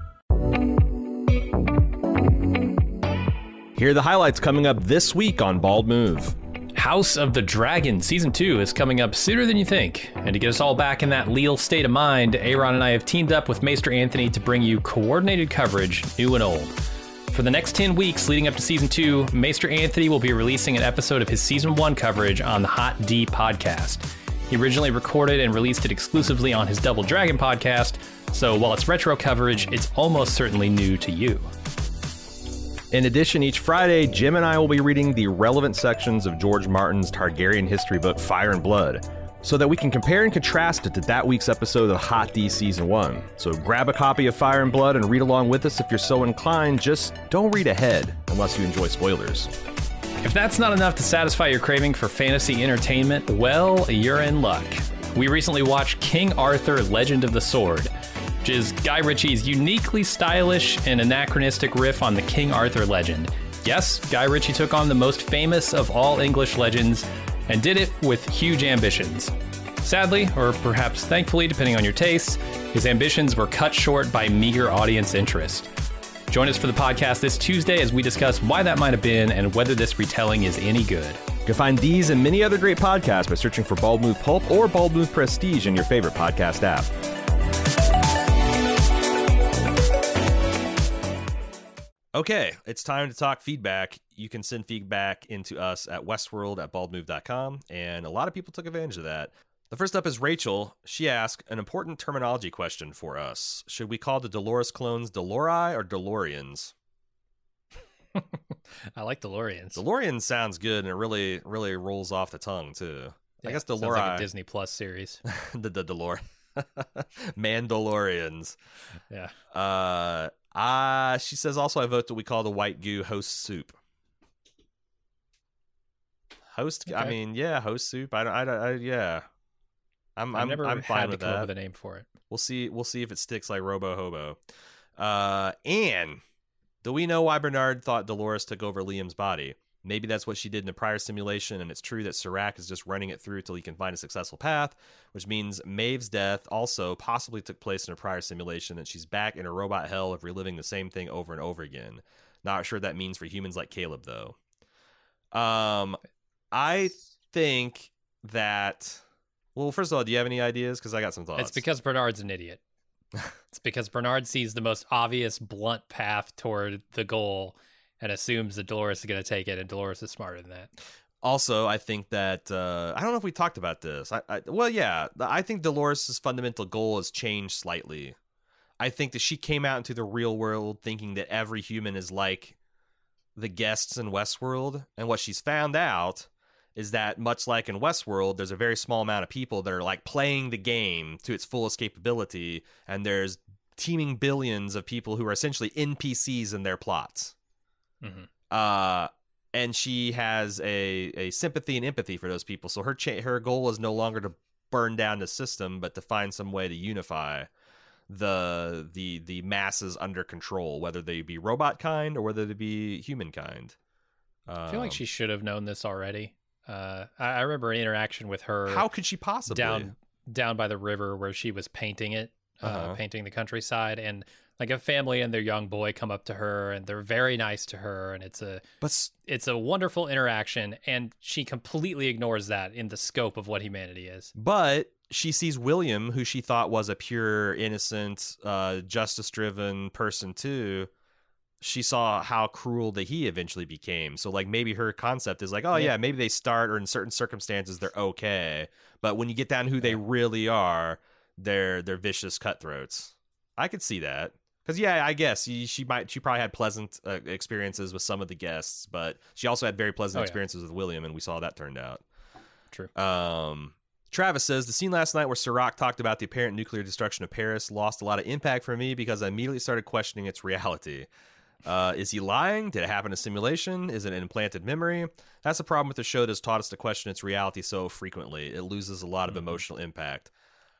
Here are the highlights coming up this week on Bald Move. House of the Dragon Season two is coming up sooner than you think. And to get us all back in that leal state of mind, Aaron and I have teamed up with Maester Anthony to bring you coordinated coverage, new and old. For the next ten weeks leading up to Season two, Maester Anthony will be releasing an episode of his Season one coverage on the Hot D podcast. He originally recorded and released it exclusively on his Double Dragon podcast, so while it's retro coverage, it's almost certainly new to you. In addition, each Friday, Jim and I will be reading the relevant sections of George Martin's Targaryen history book, Fire and Blood, so that we can compare and contrast it to that week's episode of Hot D Season one. So grab a copy of Fire and Blood and read along with us if you're so inclined. Just don't read ahead, unless you enjoy spoilers. If that's not enough to satisfy your craving for fantasy entertainment, well, you're in luck. We recently watched King Arthur, Legend of the Sword, which is Guy Ritchie's uniquely stylish and anachronistic riff on the King Arthur legend. Yes, Guy Ritchie took on the most famous of all English legends and did it with huge ambitions. Sadly, or perhaps thankfully, depending on your tastes, his ambitions were cut short by meager audience interest. Join us for the podcast this Tuesday as we discuss why that might have been and whether this retelling is any good. You can find these and many other great podcasts by searching for Bald Move Pulp or Bald Move Prestige in your favorite podcast app. Okay, it's time to talk feedback. You can send feedback into us at westworld at baldmove dot com, and a lot of people took advantage of that. The first up is Rachel. She asked an important terminology question for us. Should we call the Dolores clones Delori or DeLoreans? I like DeLoreans. DeLorean sounds good, and it really, really rolls off the tongue, too. Yeah, I guess sounds Delori... like a Disney Plus series. the the DeLorean. Mandalorians. Yeah. Uh, uh, she says also I vote that we call the white goo host soup. Host, I Okay. mean, yeah, host soup. I don't, I, don't- I yeah. I'm, I've I'm, never I'm fine had to with come up that. with a name for it. We'll see. We'll see if it sticks like Robo Hobo. Uh, and do we know why Bernard thought Dolores took over Liam's body? Maybe that's what she did in the prior simulation, and it's true that Serac is just running it through till he can find a successful path, which means Maeve's death also possibly took place in a prior simulation, and she's back in a robot hell of reliving the same thing over and over again. Not sure what that means for humans like Caleb, though. Um, I think that... Well, first of all, do you have any ideas? Because I got some thoughts. It's because Bernard's an idiot. It's because Bernard sees the most obvious, blunt path toward the goal and assumes that Dolores is going to take it, and Dolores is smarter than that. Also, I think that, uh, I don't know if we talked about this. I, I, well, yeah, I think Dolores' fundamental goal has changed slightly. I think that she came out into the real world thinking that every human is like the guests in Westworld, and what she's found out is that, much like in Westworld, there's a very small amount of people that are like playing the game to its fullest capability, and there's teeming billions of people who are essentially N P Cs in their plots. Mm-hmm. Uh, and she has a, a sympathy and empathy for those people. So her cha- her goal is no longer to burn down the system, but to find some way to unify the the the masses under control, whether they be robot kind or whether they be human kind. Um, I feel like she should have known this already. Uh, I, I remember an interaction with her. How could she possibly down down by the river where she was painting it, uh, uh-huh. painting the countryside, and like a family and their young boy come up to her, and they're very nice to her, and it's a but it's a wonderful interaction, and she completely ignores that in the scope of what humanity is. But she sees William, who she thought was a pure, innocent, uh, justice-driven person too. She saw how cruel that he eventually became. So like maybe her concept is like, oh yeah, yeah maybe they start, or in certain circumstances they're okay, but when you get down to who yeah. they really are, they're they're vicious cutthroats. I could see that. Because, yeah, I guess she, she might she probably had pleasant uh, experiences with some of the guests, but she also had very pleasant oh, experiences yeah. with William, and we saw how that turned out. True. Um, Travis says, the scene last night where Serac talked about the apparent nuclear destruction of Paris lost a lot of impact for me because I immediately started questioning its reality. Uh, is he lying? Did it happen in a simulation? Is it an implanted memory? That's the problem with the show that has taught us to question its reality so frequently. It loses a lot of mm-hmm. emotional impact.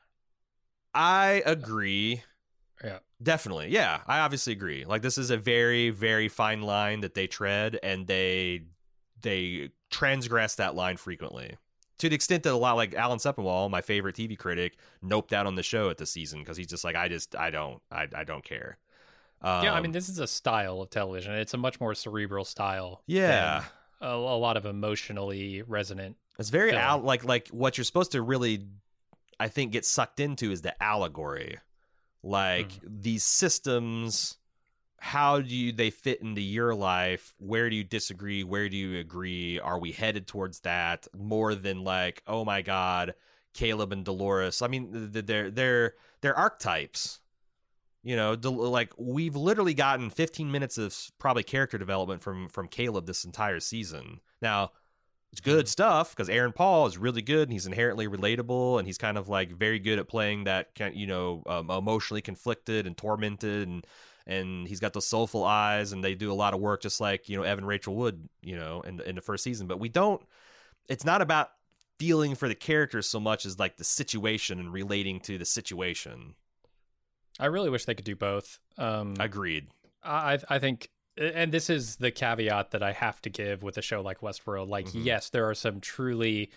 I agree. Yeah. Definitely. Yeah, I obviously agree. Like, this is a very, very fine line that they tread, and they they transgress that line frequently. To the extent that a lot, like Alan Sepinwall, my favorite T V critic, noped out on the show at the season because he's just like, I just, I don't, I, I don't care. Um, yeah, I mean, this is a style of television. It's a much more cerebral style. Yeah. A, a lot of emotionally resonant. It's very, al- like, like what you're supposed to really, I think, get sucked into is the allegory. Like, mm. these systems, how do you, they fit into your life? Where do you disagree? Where do you agree? Are we headed towards that? More than like, oh my God, Caleb and Dolores. I mean, they're they're they're archetypes. You know, like, we've literally gotten fifteen minutes of probably character development from from Caleb this entire season. Now, it's good stuff because Aaron Paul is really good and he's inherently relatable, and he's kind of like very good at playing that, you know, um, emotionally conflicted and tormented, and and he's got those soulful eyes, and they do a lot of work just like, you know, Evan Rachel Wood, you know, in in the first season. But we don't. It's not about feeling for the characters so much as like the situation and relating to the situation. I really wish they could do both. Um, Agreed. I I think. And this is the caveat that I have to give with a show like Westworld. Like, mm-hmm. yes, there are some truly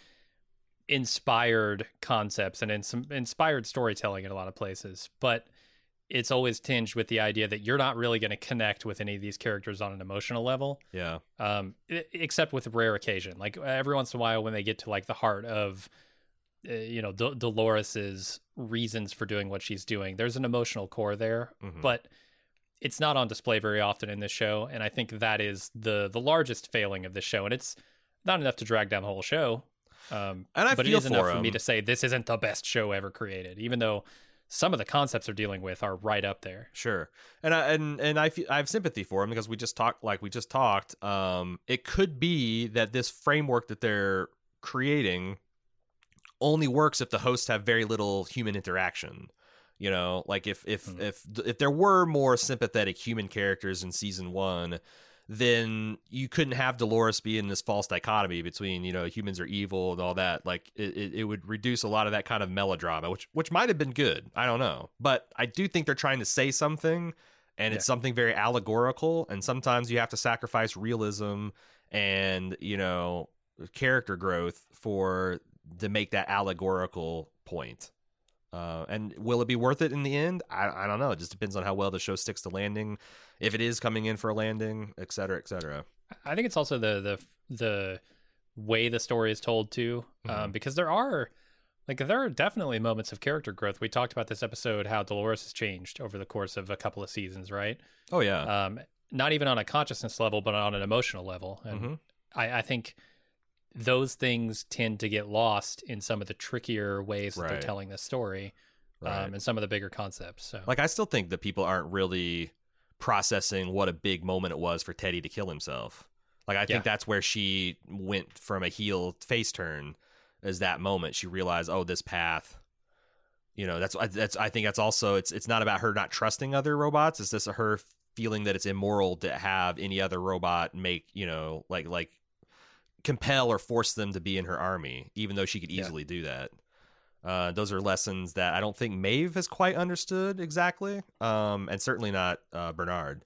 inspired concepts and in some inspired storytelling in a lot of places, but it's always tinged with the idea that you're not really going to connect with any of these characters on an emotional level. Yeah. Um, except with a rare occasion. Like, every once in a while when they get to like the heart of, uh, you know, D- Dolores's reasons for doing what she's doing, there's an emotional core there, mm-hmm. but it's not on display very often in this show, and I think that is the the largest failing of this show, and it's not enough to drag down the whole show. Um, and I but feel it is enough for, for him. me to say this isn't the best show ever created, even though some of the concepts they're dealing with are right up there. Sure, and I and and I feel, I have sympathy for him because we just talked like we just talked. Um, it could be that this framework that they're creating only works if the hosts have very little human interaction. You know, like if if mm. if if there were more sympathetic human characters in season one, then you couldn't have Dolores be in this false dichotomy between, you know, humans are evil and all that. Like it, it, it would reduce a lot of that kind of melodrama, which which might have been good. I don't know, but I do think they're trying to say something, and Yeah. it's something very allegorical, and sometimes you have to sacrifice realism and, you know, character growth for to make that allegorical point. Uh, and will it be worth it in the end? I, I don't know. It just depends on how well the show sticks to landing, if it is coming in for a landing, et cetera, et cetera. I think it's also the the the way the story is told too, um, Mhm. because there are like there are definitely moments of character growth. We talked about this episode how Dolores has changed over the course of a couple of seasons, right? Oh yeah. Um, not even on a consciousness level, but on an emotional level. And Mhm. I, I think those things tend to get lost in some of the trickier ways that Right. they're telling this story, Right. um, and some of the bigger concepts. So, Like, I still think that people aren't really processing what a big moment it was for Teddy to kill himself. Like, I think Yeah. that's where she went from a heel face turn, is that moment. She realized, oh, this path, you know, that's, that's, I think that's also, it's, it's not about her not trusting other robots. It's just her feeling that it's immoral to have any other robot make, you know, like, like compel or force them to be in her army, even though she could Yeah. easily do that. Uh, those are lessons that I don't think Maeve has quite understood exactly, um, and certainly not uh, Bernard.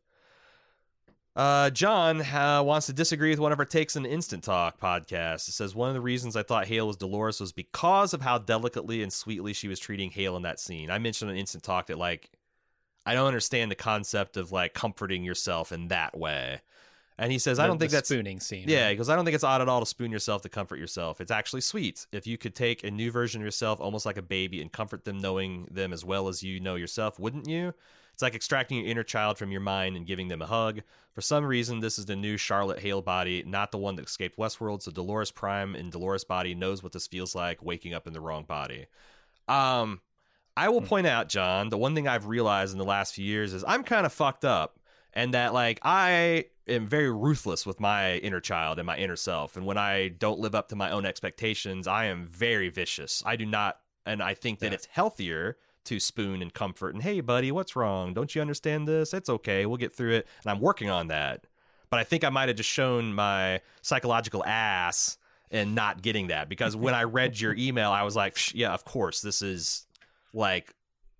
Uh, John uh, wants to disagree with one of our takes in the Instant Talk podcast. It says, one of the reasons I thought Hale was Dolores was because of how delicately and sweetly she was treating Hale in that scene. I mentioned in Instant Talk that, like, I don't understand the concept of, like, comforting yourself in that way. And he says, I the- don't think the that's spooning scene. yeah, right? he goes, I don't think it's odd at all to spoon yourself to comfort yourself. It's actually sweet. If you could take a new version of yourself, almost like a baby, and comfort them knowing them as well as you know yourself, wouldn't you? It's like extracting your inner child from your mind and giving them a hug. For some reason, this is the new Charlotte Hale body, not the one that escaped Westworld, so Dolores Prime in Dolores' body knows what this feels like, waking up in the wrong body. Um, I will point out, John, the one thing I've realized in the last few years is I'm kind of fucked up, and that, like, I am very ruthless with my inner child and my inner self. And when I don't live up to my own expectations, I am very vicious. I do not, and I think that Yeah. it's healthier to spoon and comfort and, hey, buddy, what's wrong? Don't you understand this? It's okay. We'll get through it. And I'm working on that. But I think I might have just shown my psychological ass and not getting that, because when I read your email, I was like, Psh, yeah, of course, this is like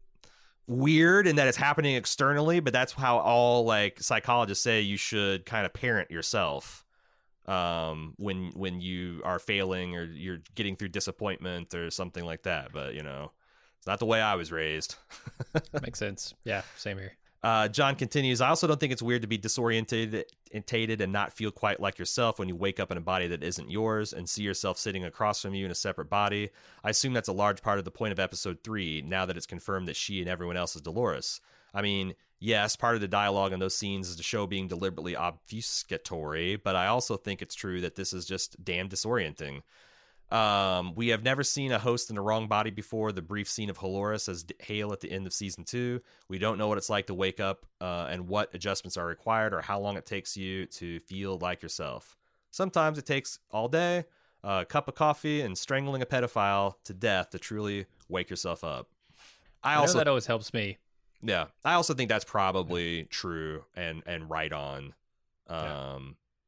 weird in that it's happening externally, but that's how all like psychologists say you should kind of parent yourself um when when you are failing or you're getting through disappointment or something like that. But you know, it's not the way I was raised. Makes sense. Yeah, same here. Uh, John continues, I also don't think it's weird to be disoriented orientated and not feel quite like yourself when you wake up in a body that isn't yours and see yourself sitting across from you in a separate body. I assume that's a large part of the point of episode three, now that it's confirmed that she and everyone else is Dolores. I mean, yes, part of the dialogue in those scenes is the show being deliberately obfuscatory, but I also think it's true that this is just damn disorienting. Um, we have never seen a host in the wrong body before. The brief scene of Dolores as Hale at the end of season two. We don't know what it's like to wake up uh, and what adjustments are required or how long it takes you to feel like yourself. Sometimes it takes all day, a cup of coffee, and strangling a pedophile to death to truly wake yourself up. I, I know also that always helps me. yeah, I also think that's probably true and and right on. Um, Yeah.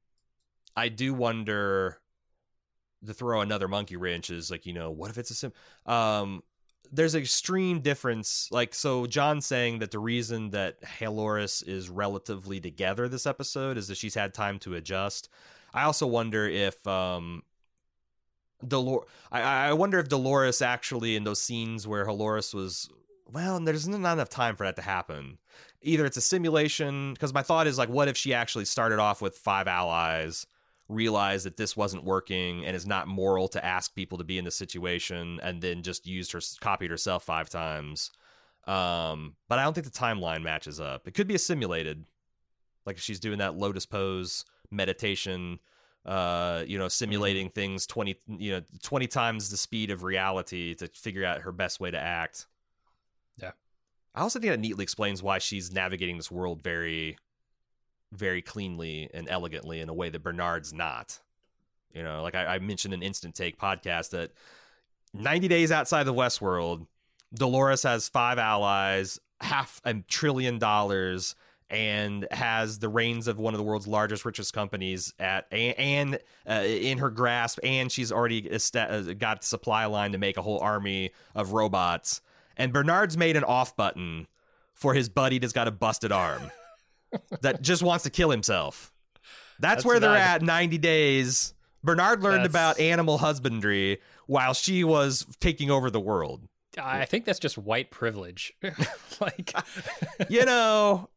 I do wonder, to throw another monkey wrench, is like, you know, what if it's a sim? Um, there's an extreme difference. Like, so John's saying that the reason that Dolores is relatively together this episode is that she's had time to adjust. I also wonder if um, Dolores. I, I wonder if Dolores actually, in those scenes where Dolores was, well, there's not enough time for that to happen. Either it's a simulation, because my thought is like, what if she actually started off with five allies, realized that this wasn't working and is not moral to ask people to be in the situation, and then just used her copied herself five times. Um, but I don't think the timeline matches up. It could be a simulated, like if she's doing that lotus pose meditation, uh, you know, simulating mm-hmm. things twenty, you know, twenty times the speed of reality to figure out her best way to act. Yeah. I also think that neatly explains why she's navigating this world very, very cleanly and elegantly in a way that Bernard's not. You know, like I, I mentioned in Instant Take podcast that ninety days outside the Westworld, Dolores has five allies, half a trillion dollars, and has the reins of one of the world's largest, richest companies at and, and uh, in her grasp, and she's already est- got the supply line to make a whole army of robots. And Bernard's made an off button for his buddy that's got a busted arm that just wants to kill himself. That's, That's where they're not- at ninety days. Bernard learned That's- about animal husbandry while she was taking over the world. I think that's just white privilege. Like, You know,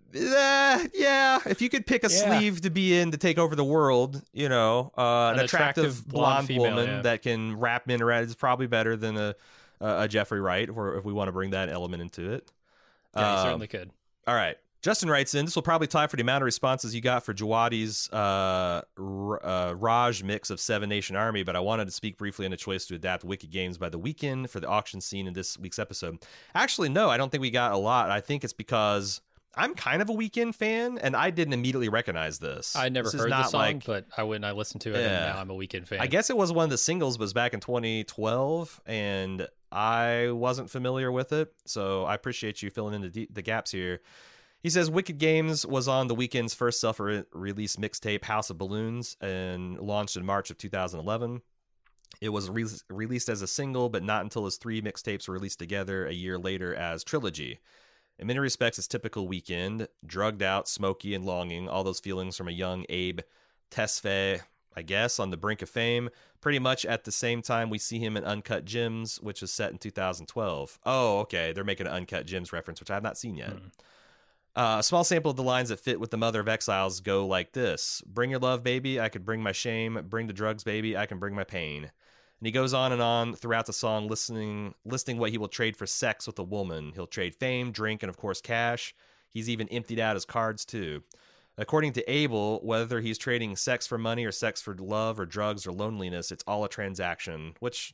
eh, yeah, if you could pick a Yeah. sleeve to be in to take over the world, you know, uh, an, An attractive, attractive blonde, blonde female, woman yeah. that can wrap men around is probably better than a, a, a Jeffrey Wright, or if we want to bring that element into it. yeah, you Um, certainly could. All right. Justin writes in, this will probably tie for the amount of responses you got for Jawadi's uh, R- uh, Raj mix of Seven Nation Army, but I wanted to speak briefly on the choice to adapt Wicked Games by The Weeknd for the auction scene in this week's episode. Actually, no, I don't think we got a lot. I think it's because I'm kind of a Weeknd fan, and I didn't immediately recognize this. I never This is heard the not song, like- but I went and I listened to it, and Yeah. now I'm a Weeknd fan. I guess it was one of the singles, but it was back in twenty twelve, and I wasn't familiar with it, so I appreciate you filling in the, de- the gaps here. He says Wicked Games was on The Weeknd's first self-release mixtape, House of Balloons, and launched in March of two thousand eleven. It was re- released as a single, but not until his three mixtapes were released together a year later as Trilogy. In many respects, it's typical Weeknd, drugged out, smoky, and longing, all those feelings from a young Abe Tesfaye, I guess, on the brink of fame. Pretty much at the same time we see him in Uncut Gems, which is set in two thousand twelve. Oh, okay, they're making an Uncut Gems reference, which I have not seen yet. Hmm. Uh, a small sample of the lines that fit with the Mother of Exiles go like this. Bring your love, baby. I could bring my shame. Bring the drugs, baby. I can bring my pain. And he goes on and on throughout the song, listening, listing what he will trade for sex with a woman. He'll trade fame, drink, and of course cash. He's even emptied out his cards too. According to Abel, whether he's trading sex for money or sex for love or drugs or loneliness, it's all a transaction, which...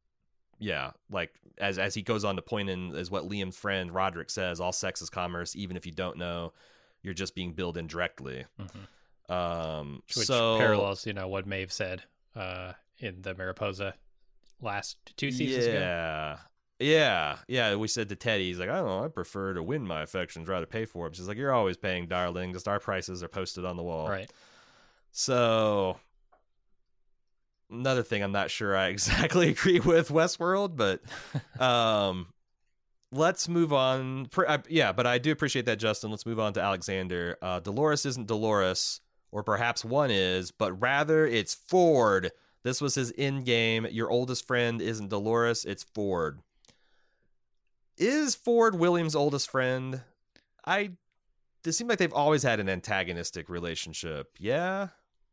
Yeah, like as as he goes on to point in is what Liam's friend Roderick says, all sex is commerce, even if you don't know, you're just being billed indirectly. Mhm. Um, Which so, parallels, you know, what Maeve said uh, in the Mariposa last two seasons ago. yeah, yeah, yeah. We said to Teddy, he's like, I don't know, I prefer to win my affections rather than pay for them. She's like, you're always paying, darling. Just our prices are posted on the wall. Right. So another thing I'm not sure I exactly agree with Westworld, but um, let's move on. Pr- I, yeah, but I do appreciate that, Justin. Let's move on to Alexander. Uh, Dolores isn't Dolores, or perhaps one is, but rather it's Ford. This was his end game. Your oldest friend isn't Dolores, it's Ford. Is Ford Williams' oldest friend? I. It seems like they've always had an antagonistic relationship. Yeah.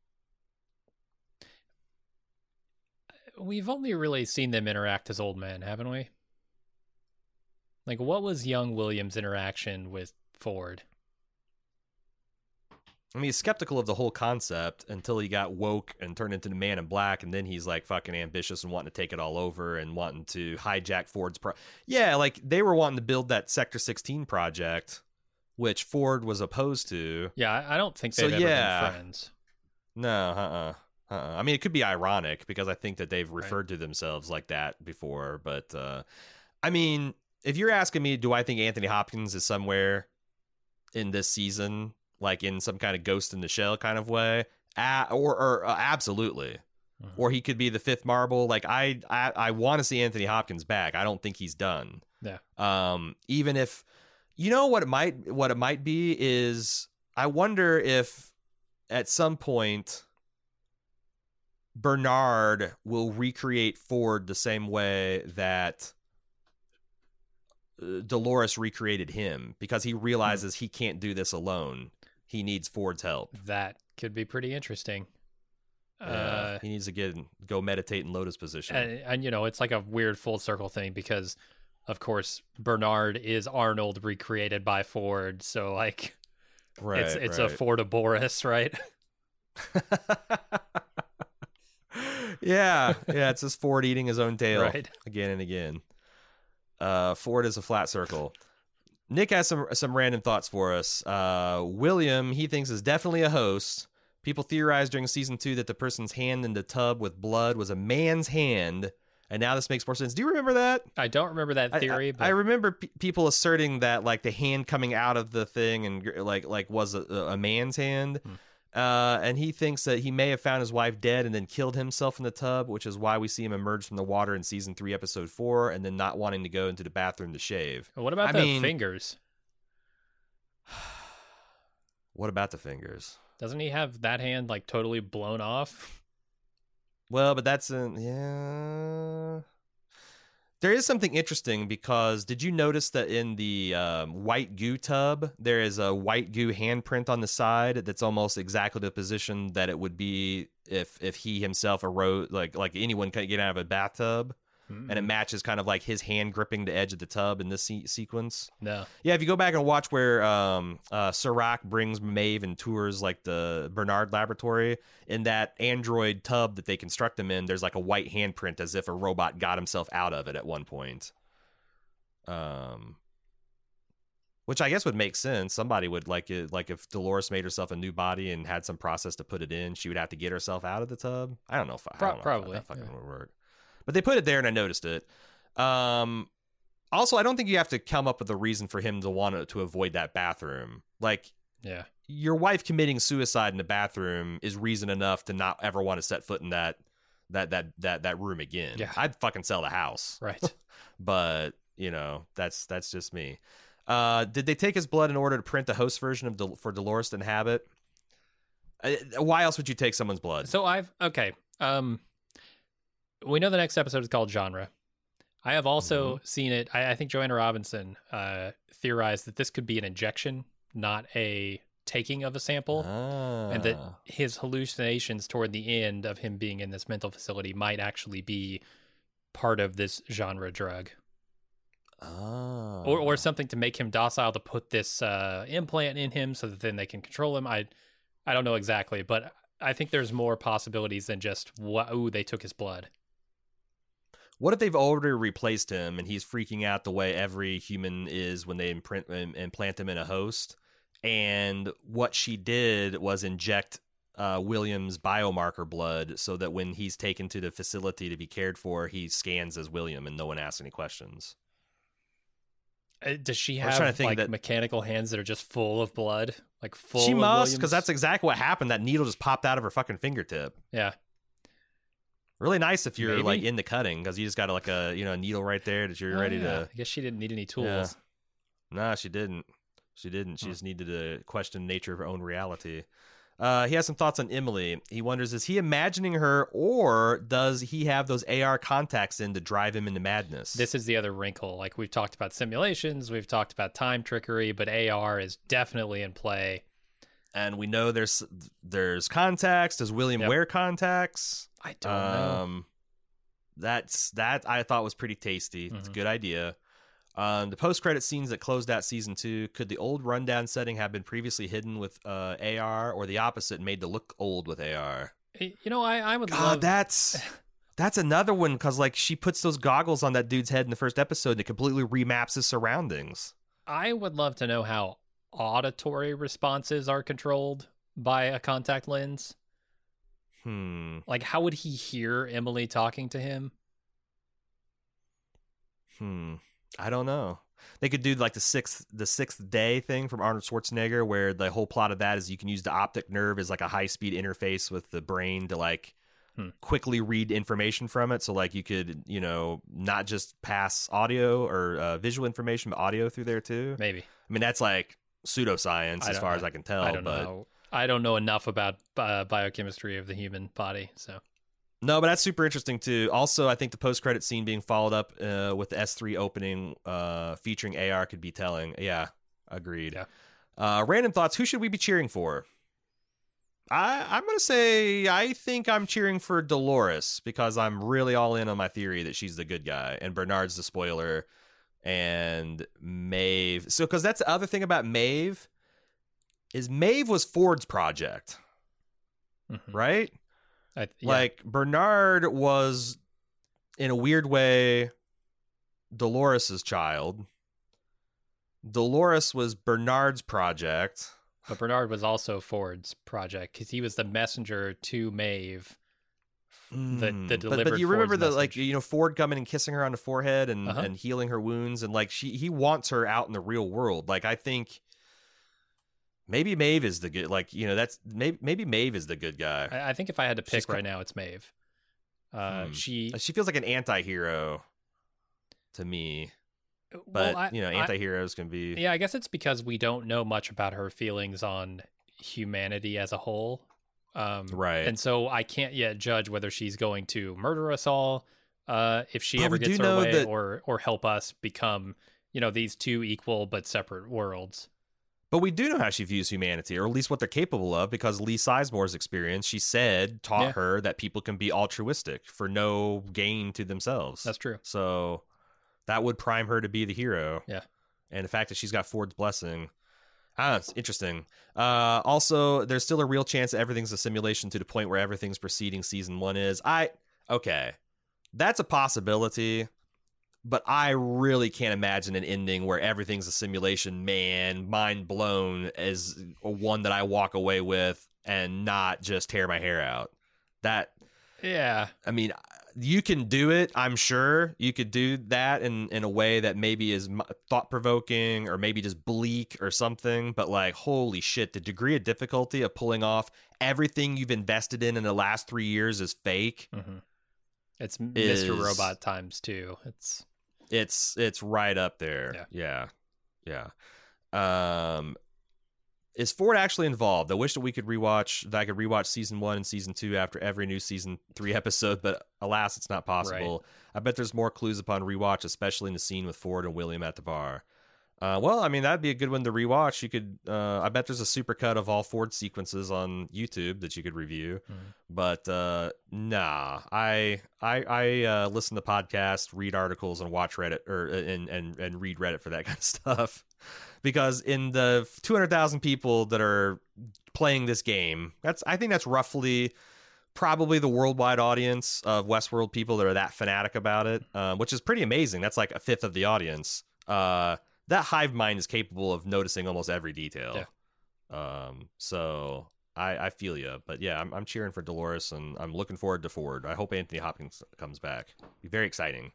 We've only really seen them interact as old men, haven't we? Like, what was young Williams' interaction with Ford? I mean, he's skeptical of the whole concept until he got woke and turned into the Man in Black, and then he's like fucking ambitious and wanting to take it all over and wanting to hijack Ford's pro. Yeah, like they were wanting to build that Sector sixteen project, which Ford was opposed to. Yeah, I I don't think So, they've ever yeah. been friends. No, uh-uh. Uh-uh. I mean, it could be ironic because I think that they've referred to themselves like that before. But, uh, I mean, if you're asking me, do I think Anthony Hopkins is somewhere in this season, like in some kind of Ghost in the Shell kind of way? Uh, or or uh, absolutely. Mhm. Or he could be the fifth marble. Like, I, I, I want to see Anthony Hopkins back. I don't think he's done. Yeah. Um, even if, you know what it might, what it might be is, I wonder if at some point Bernard will recreate Ford the same way that uh, Dolores recreated him, because he realizes he can't do this alone. He needs Ford's help. That could be pretty interesting. Yeah, Uh, he needs to get go meditate in lotus position. and, and, you know, it's like a weird full circle thing because, of course, Bernard is Arnold recreated by Ford. So, like, right, it's it's right. a Fordaboris, right? yeah, yeah, it's just Ford eating his own tail Right. again and again. Uh, Ford is a flat circle. Nick has some some random thoughts for us. Uh, William, he thinks, is definitely a host. People theorized during season two that the person's hand in the tub with blood was a man's hand, and now this makes more sense. Do you remember that? I don't remember that I- theory, I, but I remember pe- people asserting that like the hand coming out of the thing and gr- like like was a, a man's hand. Hmm. Uh, and he thinks that he may have found his wife dead and then killed himself in the tub, which is why we see him emerge from the water in season three, episode four, and then not wanting to go into the bathroom to shave. what about I the mean- fingers? What about the fingers? Doesn't he have that hand like totally blown off? Well, but that's a, yeah. There is something interesting because did you notice that in the um, white goo tub there is a white goo handprint on the side that's almost exactly the position that it would be if if he himself arose like like anyone could get out of a bathtub, mm-hmm. and it matches kind of like his hand gripping the edge of the tub in this se- sequence. No, yeah, if you go back and watch where um, uh, Serac brings Maeve and tours like the Bernard laboratory, in that android tub that they construct him in, there's like a white handprint as if a robot got himself out of it at one point. Um, which I guess would make sense. Somebody would like it, like if Dolores made herself a new body and had some process to put it in, she would have to get herself out of the tub. I don't know if I, Pro- I don't know probably if that fucking yeah. would work, but they put it there and I noticed it. Um, also, I don't think you have to come up with a reason for him to want to, to avoid that bathroom. Like, yeah. Your wife committing suicide in the bathroom is reason enough to not ever want to set foot in that that that that that room again. Yeah. I'd fucking sell the house. Right. But, you know, that's that's just me. Uh, did they take his blood in order to print the host version of Del- for Dolores to inhabit? Uh, why else would you take someone's blood? So I've okay. Um, we know the next episode is called Genre. I have also mm-hmm. seen it. I, I think Joanna Robinson uh, theorized that this could be an injection, not a taking of a sample, ah. and that his hallucinations toward the end of him being in this mental facility might actually be part of this genre drug. Oh. Or or something to make him docile, to put this uh, implant in him so that then they can control him. I I don't know exactly, but I think there's more possibilities than just, ooh, they took his blood. What if they've already replaced him and he's freaking out the way every human is when they imprint, implant him in a host? And what she did was inject uh, William's biomarker blood so that when he's taken to the facility to be cared for, he scans as William and no one asks any questions. Uh, does she have like that, mechanical hands that are just full of blood? Like full She of must, because that's exactly what happened. That needle just popped out of her fucking fingertip. Yeah. Really nice if you're Maybe. like into cutting, because you just got like a you know a needle right there that you're oh, ready yeah. to. I guess she didn't need any tools. Yeah. Nah, she didn't. She didn't. She huh. just needed to question the nature of her own reality. Uh, he has some thoughts on Emily. He wonders, is he imagining her, or does he have those A R contacts in to drive him into madness? This is the other wrinkle. Like, we've talked about simulations, we've talked about time trickery, but A R is definitely in play. And we know there's there's contacts. Does William yep. wear contacts? I don't um, know. That's that I thought was pretty tasty. Mm-hmm. It's a good idea. Um, the post-credit scenes that closed out season two, could the old rundown setting have been previously hidden with uh, A R, or the opposite, made to look old with A R? You know, I, I would God, love... that's that's another one, because like she puts those goggles on that dude's head in the first episode and it completely remaps his surroundings. I would love to know how auditory responses are controlled by a contact lens. Hmm. Like, how would he hear Emily talking to him? Hmm. I don't know. They could do like the sixth the sixth day thing from Arnold Schwarzenegger, where the whole plot of that is you can use the optic nerve as like a high speed interface with the brain to like hmm. quickly read information from it. So like you could, you know, not just pass audio or uh, visual information, but audio through there too. Maybe. I mean, that's like pseudoscience as far as I can tell. I don't but... know. I don't know enough about uh, biochemistry of the human body, so. No, but that's super interesting too. Also, I think the post-credit scene being followed up uh, with the S three opening uh, featuring A R could be telling. Yeah, agreed. Yeah. Uh, random thoughts. Who should we be cheering for? I, I'm going to say I think I'm cheering for Dolores, because I'm really all in on my theory that she's the good guy and Bernard's the spoiler, and Maeve. So, because that's the other thing about Maeve is Maeve was Ford's project, mm-hmm. right? I, yeah. Like, Bernard was, in a weird way, Dolores's child. Dolores was Bernard's project. But Bernard was also Ford's project, because he was the messenger to Maeve. Mm. The, the delivered but, but you remember Ford's the message. like you know Ford coming and kissing her on the forehead and, uh-huh. and healing her wounds, and like she he wants her out in the real world. Like, I think maybe Maeve is the good, like, you know, that's maybe maybe Maeve is the good guy. I, I think if I had to pick She's right co- now, it's Maeve. Uh, hmm. She she feels like an anti-hero to me. But, Well, I- you know, I- anti-heroes can be... Yeah, I guess it's because we don't know much about her feelings on humanity as a whole. Um, Right. And so I can't yet judge whether she's going to murder us all uh, if she But ever we gets do her know way, that- or or help us become, you know, these two equal but separate worlds. But we do know how she views humanity, or at least what they're capable of, because Lee Sizemore's experience, she said, taught Yeah. her that people can be altruistic for no gain to themselves. That's true. So that would prime her to be the hero. Yeah. And the fact that she's got Ford's blessing, ah, it's interesting. Uh, also, there's still a real chance that everything's a simulation to the point where everything's preceding season one is. I, okay, that's a possibility. But I really can't imagine an ending where everything's a simulation, man, mind blown, as one that I walk away with and not just tear my hair out. That, Yeah. I mean, you can do it, I'm sure. You could do that in, in a way that maybe is thought-provoking or maybe just bleak or something. But, like, holy shit, the degree of difficulty of pulling off everything you've invested in in the last three years is fake. Mm-hmm. It's Is- Mister Robot times two. It's It's it's right up there. Yeah. Yeah. Yeah. Um is Ford actually involved? I wish that we could rewatch that I could rewatch season one and season two after every new season three episode, but alas, it's not possible. I bet there's more clues upon rewatch, especially in the scene with Ford and William at the bar. Uh, well, I mean, that'd be a good one to rewatch. You could, uh, I bet there's a supercut of all Ford sequences on YouTube that you could review. Mm. But uh, nah, I I I uh, listen to podcasts, read articles, and watch Reddit or and and and read Reddit for that kind of stuff. Because in the two hundred thousand people that are playing this game, that's I think that's roughly probably the worldwide audience of Westworld people that are that fanatic about it, uh, which is pretty amazing. That's like a fifth of the audience. Uh, that hive mind is capable of noticing almost every detail. Yeah. Um, so I, I feel you, but yeah, I'm, I'm cheering for Dolores, and I'm looking forward to Ford. I hope Anthony Hopkins comes back. Be very exciting.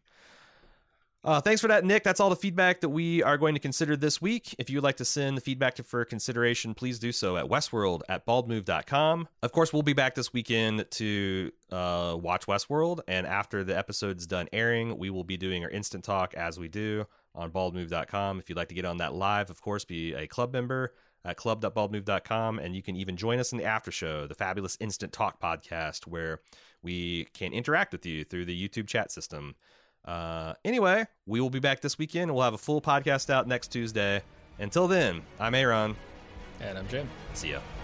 Uh, thanks for that, Nick. That's all the feedback that we are going to consider this week. If you would like to send the feedback to, for consideration, please do so at westworld at baldmove dot com. Of course, we'll be back this weekend to uh, watch Westworld, and after the episode's done airing, we will be doing our instant talk as we do on bald move dot com. If you'd like to get on that live, of course, be a club member at club dot bald move dot com, and you can even join us in the after show, the fabulous Instant Talk podcast, where we can interact with you through the YouTube chat system. Uh, anyway, we will be back this weekend, and we'll have a full podcast out next Tuesday. Until then, I'm Aaron. And I'm Jim. See ya.